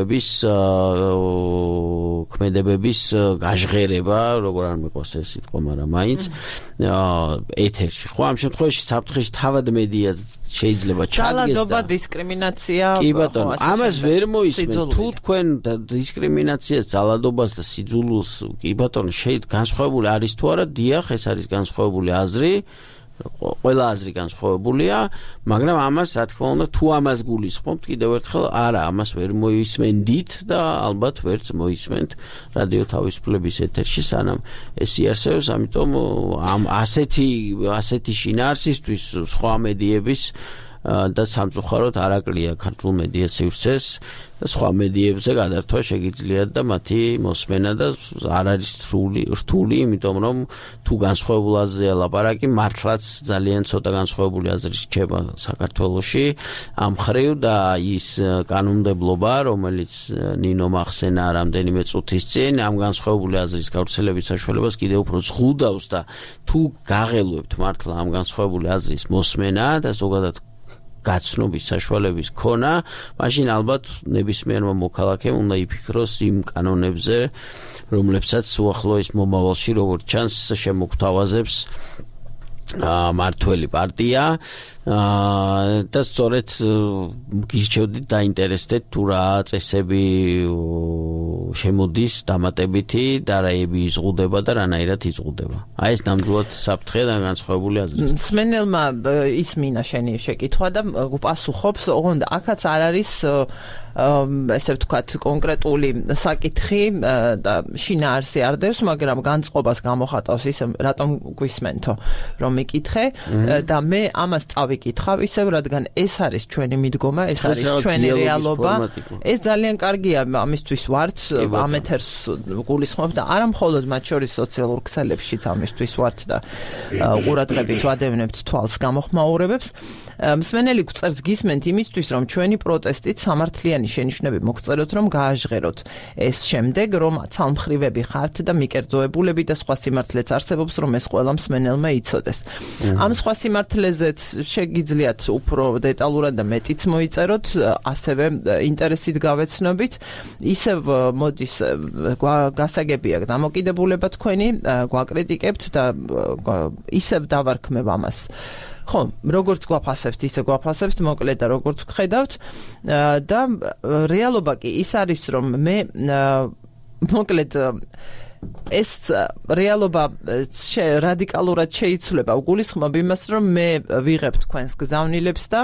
ქმედებების გაჟღერება, როგორ არ მიყვარს ეს სიტყვა, მაგრამ მაინც ეთერში. ხო, ამ შემთხვევაში საფრთხეში თავად მედია შეიძლება ჩადგეს და ძალადობა, დისკრიმინაცია. კი ბატონო, ამას ვერ მოისმენ. თუ თქვენ დისკრიმინაციას, ძალადობას და სიძულვილს, კი ბატონო, განსხვავებული არის თუ არა, დიახ, ეს არის განსხვავებული აზრი. ყველა აზრი განსხვავებულია, მაგრამ ამას რა თქმა უნდა, თუ ამას გულისხმობთ, კიდევ ერთხელ არა, ამას ვერ მოისმენდით და ალბათ ვერც მოისმენთ რადიო თავისუფლების ეთერში, სანამ ეს იარსებებს, ამიტომ ამ ასეთი შინაარსისთვის სხვა მედიების და სამწუხაროდ არ აკლია ქართულ მედია სივრცეს და სხვა მედიებზე გადართვა შეგიძლიათ და მათი მოსმენა და არ არის რთული, იმიტომ რომ თუ განსხვავებულ აზრია ლაპარაკი, მართლაც ძალიან ცოტა განსხვავებული აზრი რჩება საქართველოში ამ მხრივ და ის კანონმდებლობა, რომელიც ნინო მახსენა რამდენიმე წუთის წინ, ამ განსხვავებული აზრის გავრცელების საშუალებას კიდევ უფრო ზღუდავს და თუ გაღელვებთ მართლა ამ განსხვავებული აზრის მოსმენა და ზოგადად გაცნობის საშუალების ქონა, მაშინ ალბათ ნებისმიერმა მოქალაქემ უნდა იფიქროს იმ კანონებზე, რომლებსაც უახლოეს მომავალში, როგორც ჩანს, შემოგთავაზებს მართველი პარტია და სწორედ გირჩევდით დაინტერესდეთ თუ რა წესები შემოდის დამატებითი და რაები იზღუდება და რანაირად იზღუდება. აი ეს ნამდვილად საფრთხეა და განსხვავებული აზრი. მსმენელმა ისმინა შენი შეკითხვა და გუპასუხობს, ოღონდ აქაც არ არის ესე ვთქვათ კონკრეტული საკითხი და შინაარსი არ დევს, მაგრამ განწყობას გამოხატავს ის რატომ გვისმენთო რომ მიკითხე და მე ამას წავიკითხავ ისევ, რადგან ეს არის ჩვენი მიდგომა, ეს არის ჩვენი რეალობა. ეს ძალიან კარგია, ამისთვის ვართ, ამ ეთერს გულისხმობ და არა მხოლოდ მათ შორის სოციალურ ქსელებშიც ამისთვის ვართ და ყურადღებით ვადევნებთ თვალს გამოხმაურებებს. მსმენელი გვწერს გისმენთ იმისთვის, რომ ჩვენი პროტესტით სამართლიანი თქვენი შენიშვნები მოგწეროთ, რომ გააჟღეროთ ეს შემდეგ, რომ ცალმხრივები ხართ და მიკერძოებულები და სხვა სიმართლეც არსებობს, რომ ეს ყველა მსმენელმა იცოდეს. ამ სხვა სიმართლეზეც შეგიძლიათ უფრო დეტალურად და მეტიც მოიწეროთ, ასევე ინტერესით გავეცნობით. ისევ მოდის გასაგებია დამოკიდებულება თქვენი, გვაკრიტიკებთ და ისევ დავარქმევ ამას. ხო, როგორც გვაფასებთ, ისე გვაფასებთ, მოკლედ და როგორც გხედავთ და რეალობა კი ის არის, რომ მე მოკლედ ეს რეალობა რადიკალურად შეიცვლება. გულისხმობ იმას, რომ მე ვიღებ თქვენს გზავნილებს და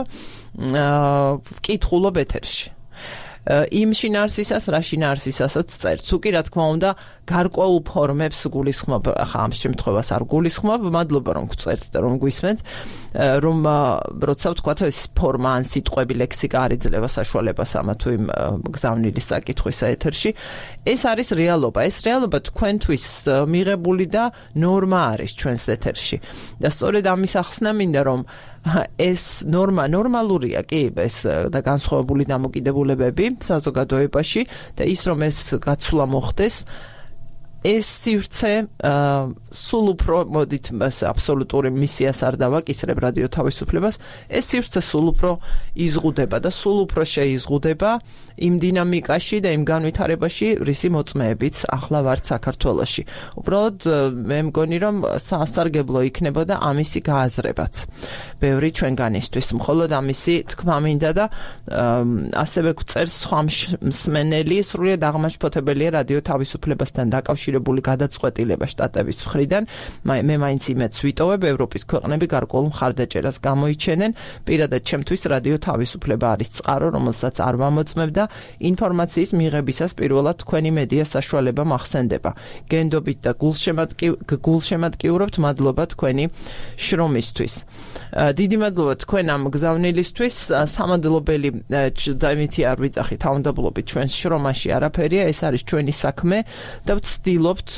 ვკითხულობ ეთერში. იმ შინაარსისას, რა შინაარსისასაც წერთ. უკი რა თქმა უნდა, გარკვეულ ფორმებს გულისხმობ, ახლა ამ შემთხვევას არ გულისხმობ, მადლობა რომ გწერთ და რომ გვისმენთ, რომ როცა ვთქვათ, ეს ფორმა ან სიტყვები, ლექსიკა არ იძლევა საშუალებას ამა თუ იმ გზავნილის საკითხვისა ეთერში. ეს არის რეალობა. ეს რეალობა თქვენთვის მიღებული და ნორმა არის ჩვენს ეთერში. და სწორედ ამის ახსნა მინდა, რომ ეს ნორმალურია კი ეს და განსხვავებული დამოკიდებულებები საზოგადოებაში და ის რომ ეს გაცვლა მოხდეს ეს სივრცე სულ უფრო მოდით აბსოლუტური მისიას არ დავაკისრებ რადიო თავისუფლებას ეს სივრცე სულ უფრო იზღუდება და სულ უფრო შეიზღუდება იმ დინამიკაში და იმ განვითარებაში რისი მოწმეებიც ახლა ვართ საქართველოში უბრალოდ მე მგონი რომ სასარგებლო იქნებოდა ამისი გააზრებაც ბევრი ჩვენგანისთვის მხოლოდ ამისი თქმა მინდა და ასევე გვწერს სხვა მსმენელი სრულიად აღმაშფოთებელია რადიო თავისუფლებასთან დაკავშირებული გადაწყვეტილება შტატების მხრიდან მე მაინც იმედს ვიტოვებ ევროპის ქვეყნები გარკვეულ მხარდაჭერას გამოიჩენენ პირადად ჩემთვის რადიო თავისუფლება არის წყარო რომელსაც არ ვამოწმებ და ინფორმაციის მიღებისას პირველად თქვენი მედია საშუალება მახსენდება გენდობით და გულშემატკივრობთ მადლობა თქვენი შრომისთვის დიდი მადლობა თქვენ ამ გზავნილისთვის სამადლობელი დაიმითი არ ვიძახი თავმდაბლობით ჩვენს შრომაში არაფერია ეს არის ჩვენი საქმე და ვცდილობთ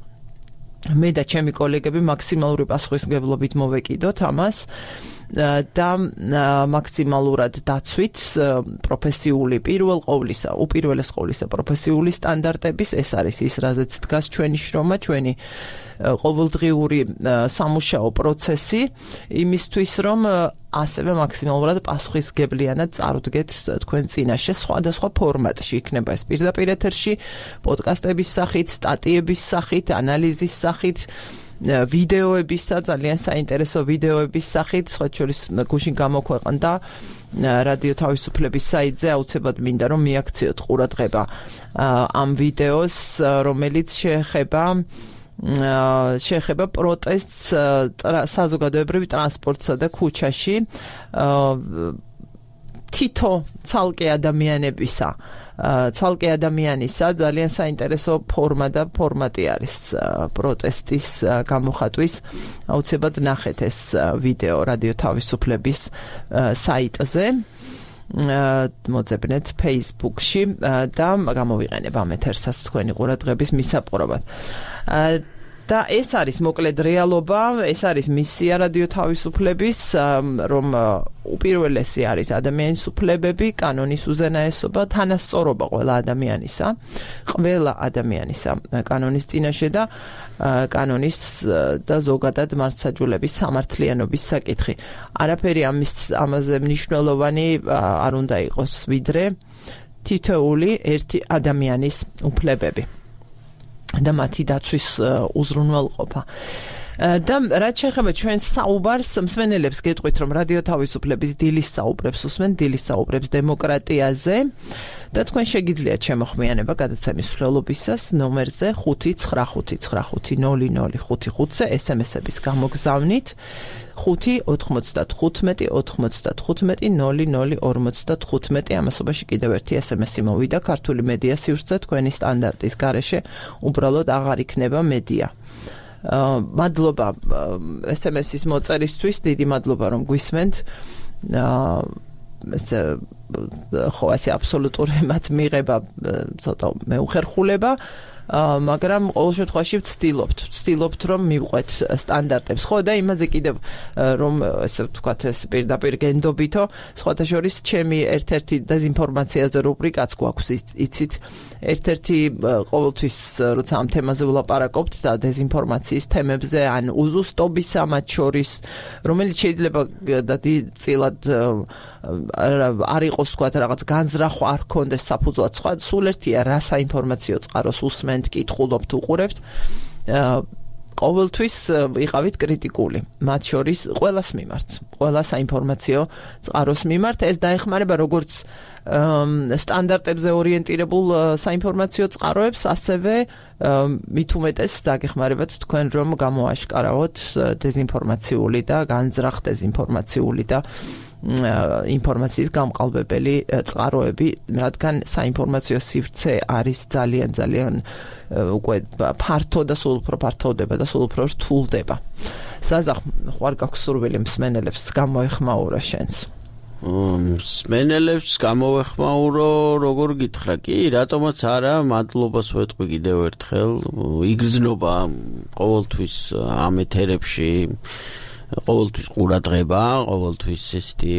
მე და ჩემი კოლეგები მაქსიმალური პასუხისმგებლობით მოვეკიდოთ ამას და მაქსიმალურად დაცვით პროფესიული უპირველეს ყოვლისა პროფესიული სტანდარტების ეს არის ის რაზეც დგას ჩვენი შრომა ჩვენი ყოველდღიური სამუშაო პროცესი იმისთვის რომ ასევე მაქსიმალურად პასუხისმგებლიანად წარუდგეთ თქვენ წინაშე სხვადასხვა ფორმატში იქნება ეს პირდაპირ ეთერში პოდკასტების სახით სტატიების სახით ანალიზის სახით ვიდეოებისა ძალიან საინტერესო ვიდეოების სახით სხვა შორის გუშინ გამოქვეყნდა რადიო თავისუფლების საიტზე აუცილებლად მინდა რომ მიაქციოთ ყურადღება ამ ვიდეოს რომელიც შეეხება პროტესტს საზოგადოებრივ ტრანსპორტსა და ქუჩაში თითო ცალკე ადამიანისა ძალიან საინტერესო ფორმა და ფორმატი არის პროტესტის გამოხატვის აუცილებლად ნახეთ ეს ვიდეო რადიო თავისუფლების საიტზე მოძებნეთ Facebook-ში და გამოვიყენებ ამ ეთერსაც თქვენი ყურადღების მისაპყრობად და ეს არის მოკლედ რეალობა, ეს არის მისია რადიო თავისუფლების, რომ უპირველესი არის ადამიანის უფლებები, კანონის უზენაესობა, თანასწორობა ყველა ადამიანისა კანონის წინაშე და კანონის და ზოგადად მართლმსაჯულების სამართლიანობის საკითხი. არაფერი ამაზე მნიშვნელოვანი არ უნდა იყოს, ვიდრე თითოეული ერთი ადამიანის უფლებები. და მათი დაცვის უზრუნველყოფა. და რაც შეეხება ჩვენს საუბარს, მსმენელებს გეტყვით, რომ რადიო თავისუფლების დილის საუბრებს უსმენ, დილის საუბრებს დემოკრატიაზე და თქვენ შეგიძლიათ შემოხმიანება გადაცემის მსვლელობისას ნომერზე 595500555-ზე SMS-ების გამოგზავნით 5-95-95-00-55 ამასობაში კიდევ ერთი SMS-ი მოვიდა ქართული მედია სივრცე თქვენი სტანდარტის გარეშე უბრალოდ აღარ იქნება მედია. მადლობა SMS-ის მოწერისთვის, დიდი მადლობა რომ გვისმენთ. ხო ასე აბსოლუტური მათ მიღება ცოტა მეუხერხულება. მაგრამ ყოველ შემთხვევაში ვცდილობთ რომ მივყვეთ სტანდარტებს. ხო და იმაზე კიდევ რომ ესე ვთქვათ ეს პირდაპირ გენდობითო, სხვათა შორის ჩემი ერთ-ერთი დეზინფორმაციაზე რუბრიკაც გვაქვს, იცით, ერთ-ერთი ყოველთვის როცა ამ თემაზე ვლაპარაკობთ და დეზინფორმაციის თემებზე, ან უზუსტობის მათ შორის, რომელიც შეიძლება წილად არ იყოს თქვათ რაღაც განზრახვა არ ქონდეს საფუძვლად, სხვა სულ ერთია რა საინფორმაციო წყაროს უსმენთ, კითხულობთ, უყურებთ. ყოველთვის ვიყავით კრიტიკული, მათ შორის ყველას მიმართ, ყველა საინფორმაციო წყაროს მიმართ. ეს დაეხმარება როგორც სტანდარტებზე ორიენტირებულ საინფორმაციო წყაროებს, ასევე მით უმეტეს დაგეხმარებათ თქვენ რომ გამოაშკარავთ დეზინფორმაციული და განზრახ დეზინფორმაციული და ინფორმაციის გამყალბებელი წყაროები, რადგან საინფორმაციო სივრცე არის ძალიან უკვე ფართო და სულ უფრო ფართოვდება და სულ უფრო რთულდება. საზახ, ხوار გაქვს სურვილი მსმენელებს გამოეხმაურო შენს? მსმენელებს გამოეხმაურო, როგორ გითხრა, კი, რატომაც არა, მადლობას ვეთქვი კიდევ ერთხელ, იგრძნობა ყოველთვის ამ ეთერებში ყოველთვის ყურადღება, ყოველთვის ესეთი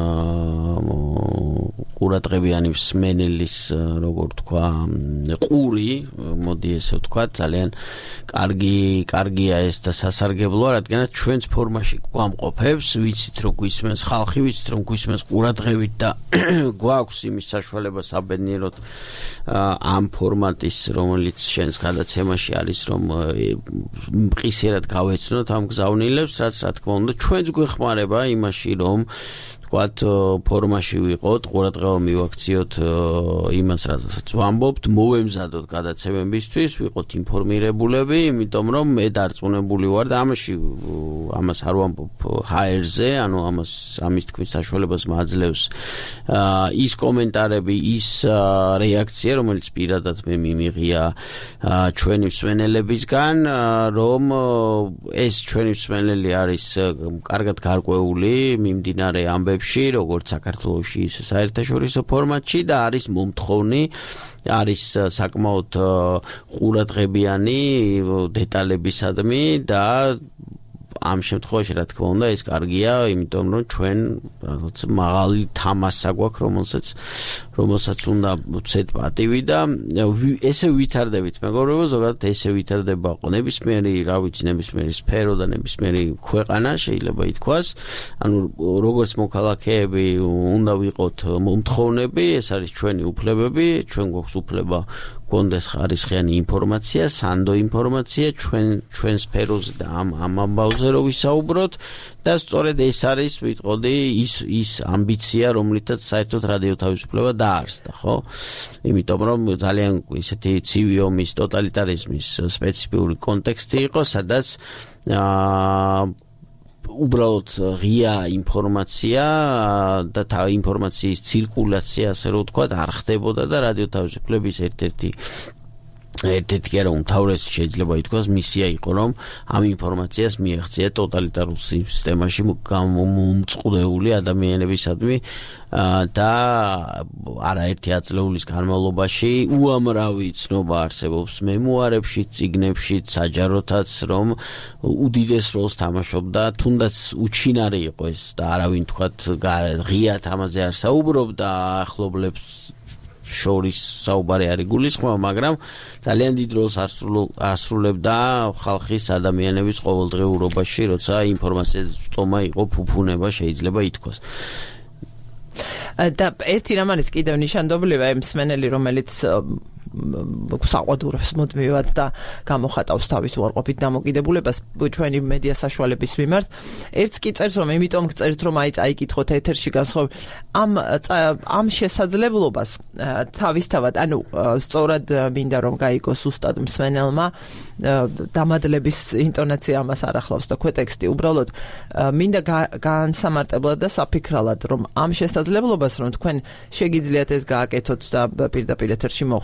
ყურადღებიანი მსმენელის, როგორ თქვა, ყური, მოდი ესე ვთქვა, ძალიან კარგია ეს და სასარგებლოა, რადგანაც ჩვენს ფორმაში გვამყოფებს, ვიცით რომ გვისმენს ხალხი, ვიცით რომ გვისმენს ყურადღებით და გვაქვს იმის საშუალება საბედნიეროდ ამ ფორმატის, რომელიც შენს გადაცემაში არის, რომ მყისიერად გავეცნოთ ამ გზავნილებს, რაც რა თქმა უნდა ჩვენც გვეხმარება იმაში, რომ ვთქვათ, ფორმაში ვიყოთ, ყურადღება მივაქციოთ იმას, რასაც ვამბობთ, მოვემზადოთ გადაცემებისთვის, ვიყოთ ინფორმირებულები, იმიტომ რომ მე დარწმუნებული ვარ და ამას არ ვამბობ HR-ზე, ანუ ამის თქმის საშუალებას მაძლევს ის კომენტარები, ის რეაქცია, რომელიც პირადად მე მიმიღია ჩვენი მსმენელებისგან, რომ ეს ჩვენი მსმენელი არის კარგად გარკვეული მიმდინარე ამბები როგორც საქართველოში, ისე საერთაშორისო ფორმატში და არის მომთხოვნი, არის საკმაოდ ყურადღებიანი დეტალებისადმი და ამ შემთხვევაში რა თქმა უნდა ეს კარგია, იმიტომ რომ ჩვენ რაღაც მაღალი თამასა გვაქვს, რომელსაც უნდა ვცეთ პატივი და ესე ვითარდებით, მეგობრებო, ზოგადად ესე ვითარდება ნებისმიერი, რა ვიცი, ნებისმიერი სფერო და ნებისმიერი ქვეყანა შეიძლება ითქვას, ანუ როგორც მოქალაქეები უნდა ვიყოთ მომთხოვნები, ეს არის ჩვენი უფლებები, ჩვენ გვაქვს უფლება გონდეს ხარისხიანი ინფორმაცია, სანდო ინფორმაცია ჩვენ სფეროზე და ამ ამბავზე რო ვისაუბროთ და სწორედ ეს არის, ვიტყოდი, ის ამბიცია, რომლითაც საერთოდ რადიო თავისუფლება დაარსდა, ხო? იმიტომ რომ ძალიან ისეთი ცივი ომის, ტოტალიტარიზმის სპეციფიური კონტექსტი იყო, სადაც უბრალოდ ღია ინფორმაცია და ინფორმაციის ცირკულაცია, ასე რომ ვთქვათ, არ ხდებოდა და რადიო თავისუფლების ერთ-ერთი კი არა, უმთავრესი შეიძლება ითქვას მისია იყო, რომ ამ ინფორმაციას მიაღწია ტოტალიტარულ სისტემაში გამომწყდეული ადამიანებისადმი და არაერთი ათწლეულის განმავლობაში უამრავი ცნობა არსებობს მემუარებში, წიგნებში, საჯაროთაც, რომ უდიდეს როლს თამაშობდა, თუნდაც უჩინარი იყო ეს და არავინ თქვათ ღიად ამაზე არ საუბრობდა, ახლობლებს შორის საუბარი არ იგულისხმება, მაგრამ ძალიან დიდ როლს ასრულებდა ხალხის ადამიანების ყოველდღიურობაში, როცა ინფორმაციის წტომა იყო ფუფუნება, შეიძლება ითქვას. და ერთი რამ არის კიდევ ნიშანდობლივი, მსმენელი, რომელიც საყვადურებს მუდმივად და გამოხატავს თავის უარყოფით დამოკიდებულებას ჩვენი მედია საშუალების მიმართ. ერთს კი წერს, რომ იმიტომ გწერთ, რომ აიკითხოთ ეთერში განსხვავებით ამ შესაძლებლობას თავისთავად, ანუ სწორად მინდა რომ გაიგოს უსტად მსმენელმა, დამადლების ინტონაცია ამას არ ახლავს და ქვეტექსტი, უბრალოდ მინდა განსამარტებლად და საფიქრალად, რომ ამ შესაძლებლობას, რომ თქვენ შეგიძლიათ ეს გააკეთოთ და პირდაპირ ეთერში მოხვდეს თქვენი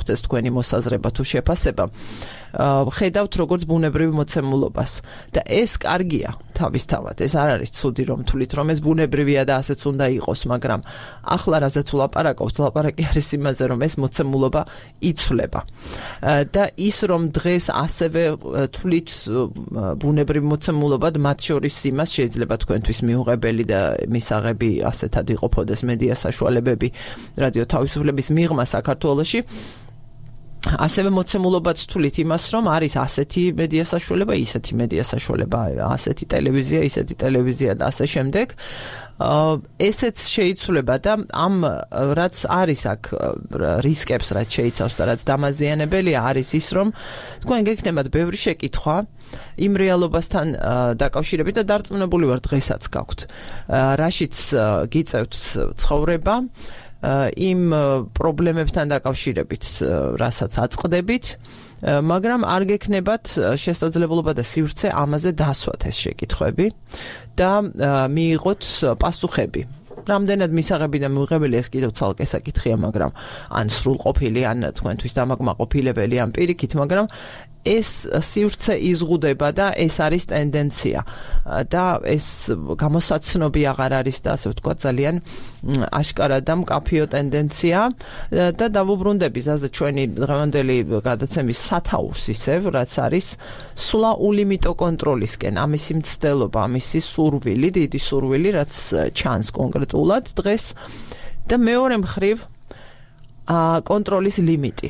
თქვენი მოსაზრება თუ შეფასება ხედავთ როგორც ბუნებრივ მოცემულობას და ეს კარგია თავისთავად ეს არ არის ცუდი რომ თulit რომ ეს ბუნებრივია და ასეც უნდა იყოს მაგრამ ახლა რაზე თუ ლაპარაკი არის იმაზე რომ ეს მოცემულობა იცვლება და ის რომ დღეს ასევე თulit ბუნებრივ მოცემულობად მათ შორის იმას შეიძლება თქვენთვის მიუღებელი და მისაღები ასეთად იყოფოდეს მედია საშუალებები რადიო თავისუფლების მიღმა საქართველოში ასევე მოცემულობაც თulit იმას რომ არის ასეთი მედია საშუალება, ისეთი მედია საშუალება, ასეთი ტელევიზია, ისეთი ტელევიზია და ასე შემდეგ. ესეც შეიცვლება და ამ რაც არის აქ რისკებს რაც შეიცავს და რაც დამაზიანებელია არის ის რომ თქვენ გექნებათ ბევრი შეკითხვა იმ რეალობასთან დაკავშირებით და დარწმუნებული ვარ დღესაც გაქვთ. რაშიც გიწევთ ცხოვრება იმ პრობლემებთან დაკავშირებით, რასაც აწყდებით, მაგრამ არ გექნებათ შესაძლებლობა და სივრცე ამაზე დასვათ ეს შეკითხვები და მიიღოთ პასუხები. რამდენად მისაღები და მიუღებელი ეს კიდევ ცალკე საკითხია, მაგრამ ან სრულყოფილი, ან თქვენთვის დამაკმაყოფილებელი, ან პირიქით, მაგრამ ეს სივრცე იზღუდება და ეს არის ტენდენცია და ეს გამოსაცნობი აღარ არის და ასე ვთქვათ ძალიან აშკარა და მკაფიო ტენდენცია და დავუბრუნდები ზაზე ჩვენი დღევანდელი გადაცემის სათაურს ისევ რაც არის სულა ულიმიტო კონტროლისკენ ამისი მცდელობა ამისი სურვილი დიდი სურვილი რაც ჩანს კონკრეტულად დღეს და მეორე მხრივ კონტროლის ლიმიტი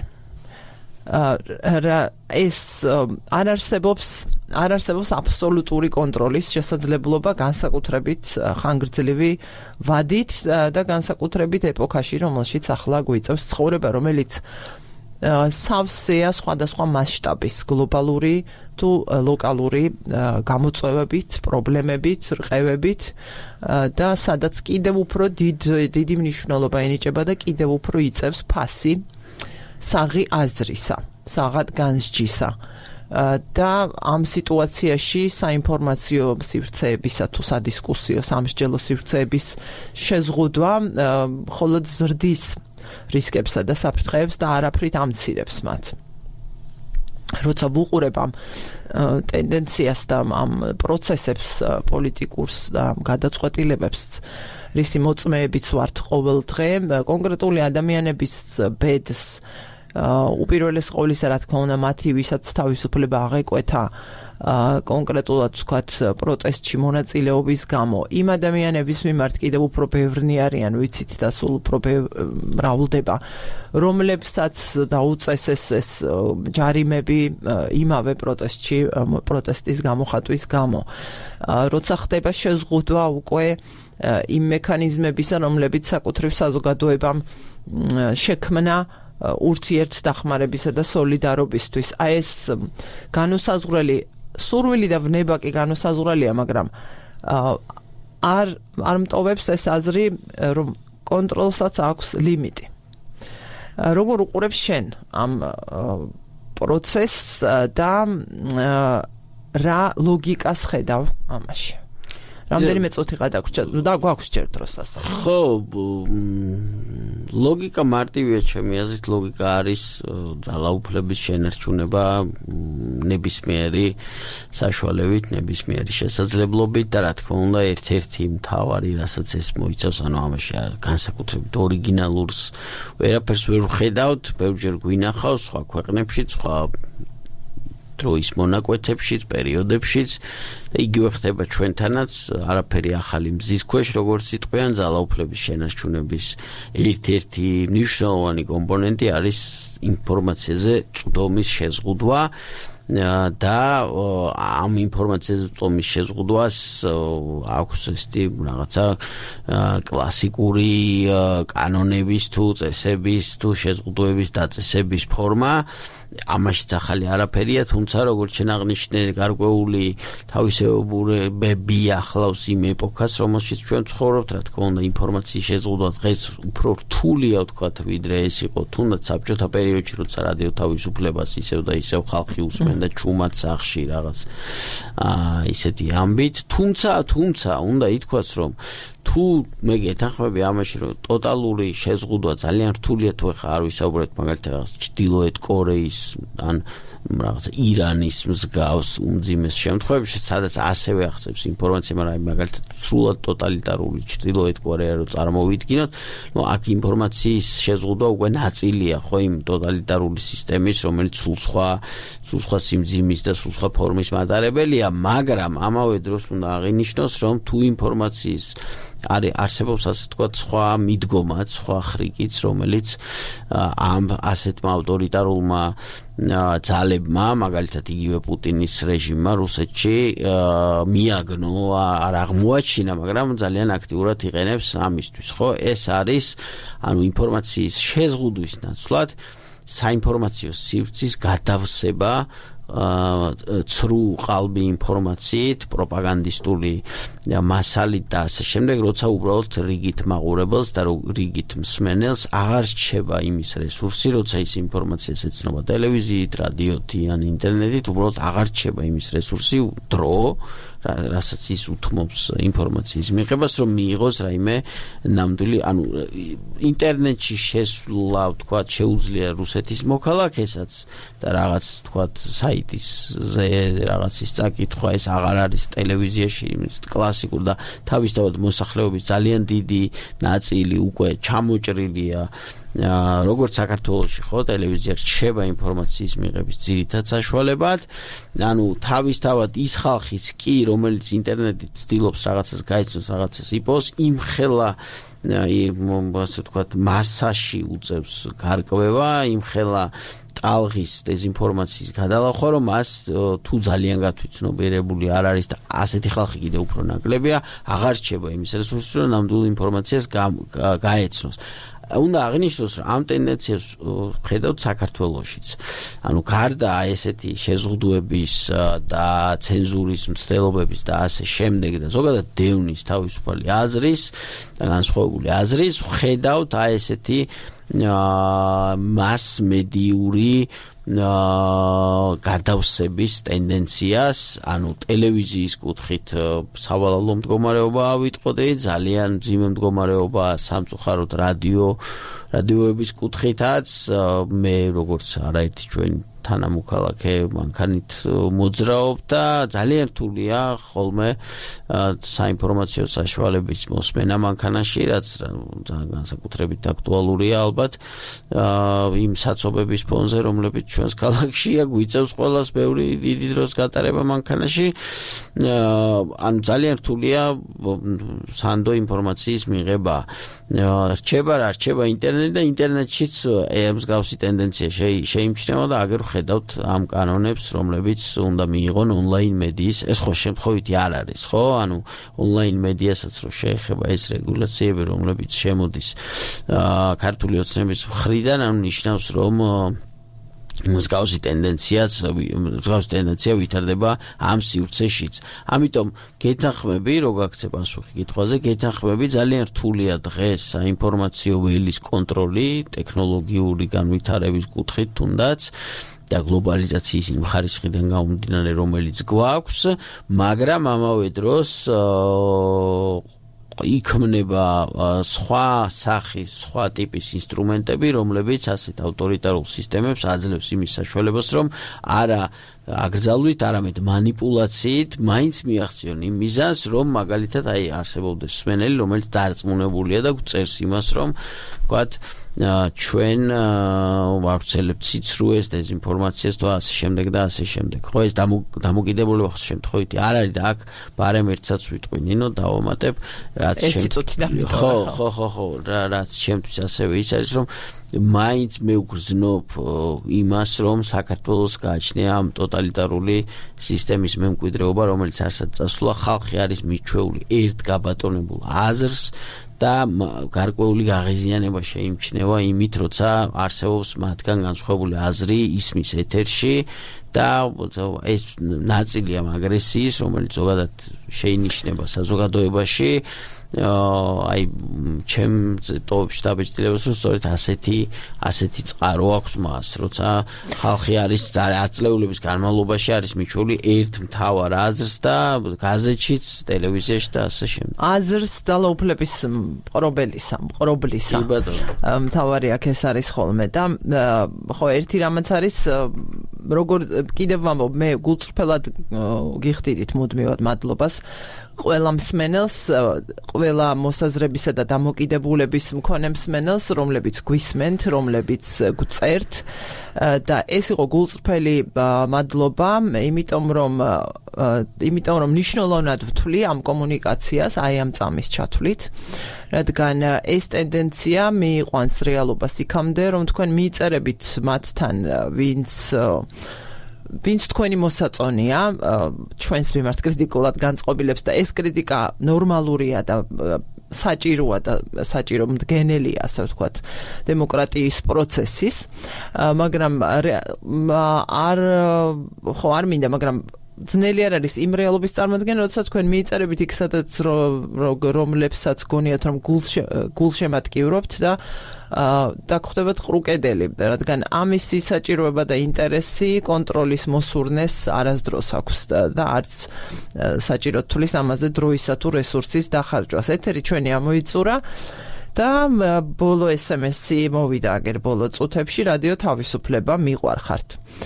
ეს არ არსებობს აბსოლუტური კონტროლის შესაძლებლობა განსაკუთრებით ხანგრძლივი ვადით და განსაკუთრებით ეპოქაში რომელშიც ახლა გვიწევს ცხოვრება რომელიც სავსეა სხვადასხვა მასშტაბის გლობალური თუ ლოკალური გამოწვევებით, პრობლემებით, რყევებით და სადაც კიდევ უფრო დიდი მნიშვნელობა ენიჭება და კიდევ უფრო იწევს ფასი საღი აზრისა, საღად განსჯისა და ამ სიტუაციაში საინფორმაციო სივრცეებისა თუ სადისკუსიო სამსჯელო სივრცეების შეზღუდვა მხოლოდ ზრდის რისკებსა და საფრთხეებს და არაფრით ამცირებს მათ. როცა ვუყურებ ამ ტენდენციას და ამ პროცესებს პოლიტიკურს და გადაწყვეტილებებს რისი მოწმეებიც ვართ ყოველ დღე კონკრეტული ადამიანების ბედს უპირველეს ყოვლისა რა თქმა უნდა მათი ვისაც თავისუფლება აღეკვეთა კონკრეტულად ვთქვათ პროტესტში მონაწილეობის გამო იმ ადამიანების მიმართ კიდევ უფრო ბევრნი არიან ვიცით და სულ უფრო მრავლდება რომლებსაც დაუწეს ეს ჯარიმები იმავე პროტესტის გამოხატვის გამო როცა ხდება შეზღუდვა უკვე იმ მექანიზმებისა რომლებიც საკუთრივ საზოგადოებამ შექმნა ურთიერთდახმარებისა და სოლიდარობისთვის აი ეს განუსაზღვრელი სურვილი და ვნება კი განუსაზღვრელია მაგრამ არ მტოვებს ეს აზრი რომ კონტროლსაც აქვს ლიმიტი როგორ უყურებ შენ ამ პროცესს და რა ლოგიკას ხედავ ამაში რამდენიმე წუთი გადაგვრჩა და გვაქვს ჯერ დროს ასახი ხო ლოგიკა მარტივია ჩემი აზრით ლოგიკა არის ძალაუფლების შენარჩუნება ნებისმიერი საშუალებით ნებისმიერი შესაძლებლობით და რა თქმა უნდა ერთ-ერთი მთავარი რასაც ეს მოიცავს ანუ ამაში განსაკუთრებით ორიგინალურს ვერაფერს ვერ ვხედავთ ბევრჯერ გვინახავს სხვა ქვეყნებში სხვა დროის მონაკვეთებშიც, პერიოდებშიც და იგივე ხდება ჩვენთანაც არაფერი ახალი მზის ქვეშ როგორც იტყვიან ძალაუფლების შენარჩუნების ერთ-ერთი მნიშვნელოვანი კომპონენტი არის ინფორმაციაზე წვდომის შეზღუდვა და ამ ინფორმაციაზე წვდომის შეზღუდვას აქვს ესეთი რაღაცა კლასიკური კანონების თუ წესების თუ შეზღუდვების დაწესების ფორმა ამაშიც ახალი არაფერია, თუმცა როგორც შენ აღნიშნე, გარკვეული თავისებურებები ახლავს იმ ეპოქას, რომელშიც ჩვენ ცხოვრობთ, რა თქმა უნდა, ინფორმაციის შეზღუდვა დღეს უფრო რთულია, ვთქვათ, ვიდრე ეს იყო თუნდაც საბჭოთა პერიოდში, როცა რადიო თავისუფლებას ისევ და ისევ ხალხი უსმენდა ჩუმად სახში რაღაც ისეთი ამბით, თუმცა უნდა ითქვას, რომ თუ მე გეთანხმები ამაში რომ ტოტალური შეზღუდვა ძალიან რთულია თუ ხა არ ვისაუბრეთ მაგალითად რაღაც ჩრდილოეთ კორეის ან რაღაც ირანის მსგავს უმძიმეს შემთხვევებში სადაც ასევე აღწევს ინფორმაცია მაგრამ მაგალითად სრულად ტოტალიტარული ჩრდილოეთ კორეა რო წარმოვიდგინოთ ნუ აქ ინფორმაციის შეზღუდვა უკვე ნაწილია ხო იმ ტოტალიტარული სისტემის რომელიც სულ სხვა სიმძიმის და სულ სხვა ფორმის მატარებელია მაგრამ ამავე დროს უნდა აღინიშნოს რომ თუ ინფორმაციის არსებობს ასე თქვათ სხვა მიდგომაც, სხვა ხრიკიც, რომელიც ამ ასეთმა ავტორიტარულმა ძალებმა, მაგალითად იგივე პუტინის რეჟიმმა რუსეთში მიაგნო, არ აღმოაჩინა, მაგრამ ძალიან აქტიურად იყენებს ამისთვის, ხო? ეს არის, ანუ ინფორმაციის შეზღუდვის ნაცვლად საინფორმაციო სივრცის გადავსება ცრუ ყალბი ინფორმაციით, პროპაგანდისტული მასალით და ასე შემდეგ, როცა უბრალოდ რიგით მაყურებელს და რიგით მსმენელს აღარ რჩება იმის რესურსი, როცა ის ინფორმაციას ეცნობა ტელევიზიით, რადიოთი ან ინტერნეტით, უბრალოდ აღარ რჩება იმის რესურსი, დრო, რასაც ის უთმობს ინფორმაციის მიღებას, რომ მიიღოს რაიმე ნამდვილი, ანუ ინტერნეტში შესვლა, ვთქვათ, შეუძლია რუსეთის მოქალაქესაც და რაღაც, ვთქვათ, საიტისზე რაღაცის წაკითხვა, ეს აღარ არის ტელევიზიაში, კლასიკურ და თავისთავად მოსახლეობის ძალიან დიდი ნაწილი უკვე ჩამოჭრილია როგორც საქართველოში ხო ტელევიზია რჩება ინფორმაციის მიღების ძირითად საშუალებად ანუ თავისთავად ის ხალხიც კი რომელიც ინტერნეტით ცდილობს რაღაცას გაიცნოს რაღაცას იპოვოს იმხელა ასე ვთქვათ მასაში უწევს გარკვევა იმხელა ტალღის დეзинფორმაციის გადალახვა რომ მას თუ ძალიან გათვითცნობიერებული არ არის და ასეთი ხალხი კიდე უფრო ნაკლებია აღარ რჩება იმის რესურსი რომ ნამდვილ ინფორმაციას გაეცნოს უნდა აღინიშნოს რომ ამ ტენდენციას ხედავთ საქართველოშიც. ანუ გარდა ესეთი შეზღუდვების და ცენზურის მცდელობების და ასე შემდეგ და ზოგადად დევნის თავისუფალი აზრის და განსხვავებული აზრის ხედავთ ესეთი მასმედიური გადავსების ტენდენციას, ანუ ტელევიზიის კუთხით სავალალო მდგომარეობა ავიტყოდე, ძალიან მძიმე მდგომარეობა სამწუხაროდ რადიოების კუთხითაც მე როგორც არაერთი ჩვენ თანამოქალაქე მანქანით მოძრაობ და ძალიან რთულია ხოლმე საინფორმაციო საშუალების მოსმენა მანქანაში, რაც განსაკუთრებით აქტუალურია ალბათ იმ საცობების ფონზე, რომლებიც ჩვენს ქალაქშია, გვიწევს ყველას ბევრი დიდი დროს გატარება მანქანაში. ანუ ძალიან რთულია სანდო ინფორმაციის მიღება. რჩება ინტერნეტი და ინტერნეტშიც მსგავსი ტენდენცია შეიმჩნევა და აგერ ხედავთ ამ კანონებს, რომლებიც უნდა მიიღონ ონლაინ მედიის. ეს ხო შემთხვევითი არ არის, ხო? ანუ ონლაინ მედიასაც რო შეეხება ეს რეგულაციები, რომლებიც შემოდის ქართული ოცნების მხრიდან, ანუ ნიშნავს, რომ მსგავსი ტენდენცია ვითარდება ამ სივრცეშიც. ამიტომ გეთანხმები, რო გაქცე პასუხი კითხვაზე, გეთანხმები ძალიან რთულია დღეს საინფორმაციო ველის კონტროლი, ტექნოლოგიური განვითარების კუთხით თუნდაც და გლობალიზაციის იმ ხარისხიდან გამომდინარე, რომელიც გვაქვს, მაგრამ ამავე დროს იქმნება სხვა სახის, სხვა ტიპის ინსტრუმენტები, რომლებიც ასეთ ავტორიტარულ სისტემებს აძლევს იმის საშუალებას, რომ არა აკრძალვით, არამედ манипуляციით მაინც მიაღწიონ იმ მიზანს, რომ მაგალითად არსებობდეს მსმენელი, რომელიც დარწმუნებულია და გვწერს იმას, რომ ვთქვათ ჩვენ ვავრცელებთ სიცრუეს, დეзинფორმაციას და ასე შემდეგ და ასე შემდეგ. ხო, ეს დამოკიდებულება ხო შემთხვევითი არ არის და აქ ბარემ ერთსაც ვიტყვი, ნინო, დავამატებ, რაც რაც ჩემთვის ასევე ის არის, რომ მაინც მე ვგრძნობ იმას, რომ საქართველოს გააჩნია ამ ტოტალიტარული სისტემის მემკვიდრეობა, რომელიც არსაც წასვლა, ხალხი არის მიჩვეული ერთ გაბატონებულ აზრს და გარკვეული გაღიზიანება შეიმჩნევა იმით, როცა არსებობს მათგან განსხვავებული აზრი ისმის ეთერში და ეს ნაწილია აგრესიის, რომელიც ზოგადად შეინიშნება საზოგადოებაში აი ჩემ ტოპში დაბეჭდილებას რომ სწორედ ასეთი წყარო აქვს მას, როცა ხალხი არის ათწლეულების განმავლობაში არის მიჩვეული ერთ მთავარ აზრს და გაზეთშიც, ტელევიზიაში და ასე შემდეგ. აზრს ძალაუფლების მყრობელისა მთავარი აქ ეს არის ხოლმე და ხო ერთი რამაც არის როგორ კიდევ ვამბობ მე გულწრფელად გიხდიდით მუდმივად მადლობას ყველა მსმენელს, ყველა მოსაზრებისა და დამოკიდებულების მქონე მსმენელს, რომლებიც გვისმენთ, რომლებიც გწერთ და ეს იყო გულწრფელი მადლობა, იმიტომ რომ ნიშნულოვნად ვთვლი ამ კომუნიკაციას, აი ამ წამის ჩათვლით, რადგან ეს ტენდენცია მიიყვანს რეალობას იქამდე, რომ თქვენ მიიწერებით მათთან, ვინც თქვენი მოსაწონია ჩვენს მიმართ კრიტიკულად განწყობილებს და ეს კრიტიკა ნორმალურია და საჭირო მდგენელია, ასე ვთქვათ, დემოკრატიის პროცესის, მაგრამ არ მინდა, მაგრამ ძნელი არ არის იმ რეალობის წარმოდგენა, როცა თქვენ მიიწერებით იქ სადაც რომლებსაც გონიათ რომ გულშემატკივრობთ და გხვდებათ ყრუკედელი, რადგან ამისი საჭიროება და ინტერესი კონტროლის მოსურნეს არასდროს აქვს და არც საჭიროდ თulis ამაზე დროისა თუ რესურსის დახარჯვას. ეთერი ჩვენი ამოიწურა და ბოლო SMS-ი მოვიდა აგერ ბოლო წუთებში, რადიო თავისუფლება მიყვარხართ.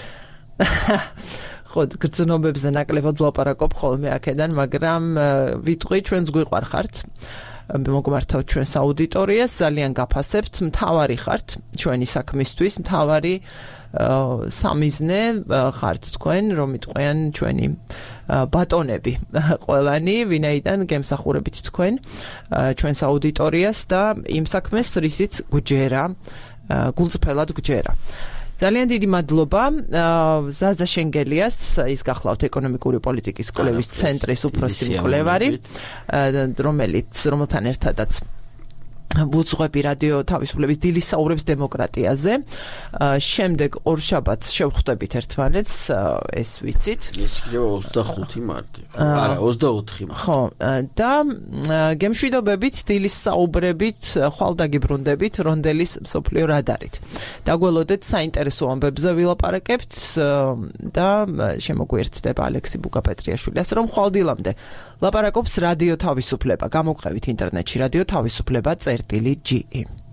გრძნობებზე ნაკლებად ვლაპარაკობ ხოლმე აქედან, მაგრამ ვიტყვი ჩვენს გვიყვარხართ. მოგმართავთ ჩვენს აუდიტორიას, ძალიან გაფასებთ, მთავარი ხართ ჩვენი საქმისთვის, მთავარი სამიზნე ხართ თქვენ, რომ იტყვიან ჩვენი ბატონები ყველანი, ვინაიდან გემსახურებით თქვენ ჩვენს აუდიტორიას და იმ საქმეს, რისიც გვჯერა, გულწრფელად გვჯერა. ძალიან დიდი მადლობა ზაზა შენგელიას, ის გახლავთ ეკონომიკური პოლიტიკის კვლევის ცენტრის უფროსი მკვლევარი, რომელთან ერთადაც ვუძღვები რადიო თავისუფლების დილის საუბრებს დემოკრატიაზე. შემდეგ ორშაბათს შევხვდებით ერთმანეთს, ეს ვიცით. ეს იქნება 25 მარტი. არა, 24 მარტი. ხო, და გემშვიდობებით დილის საუბრებით, ხვალდაგიბრუნდებით რონდელის მსოფლიო რადარით. დაგველოდეთ საინტერესო ამბებზე ვილაპარაკებთ და შემოგვიერთდება ალექსი ბუკაპეტრიაშვილი. ასე რომ ხვალდილამდე ლაპარაკობს რადიო თავისუფლება. გამოგყევით ინტერნეტში რადიო თავისუფლება წერტილი GE.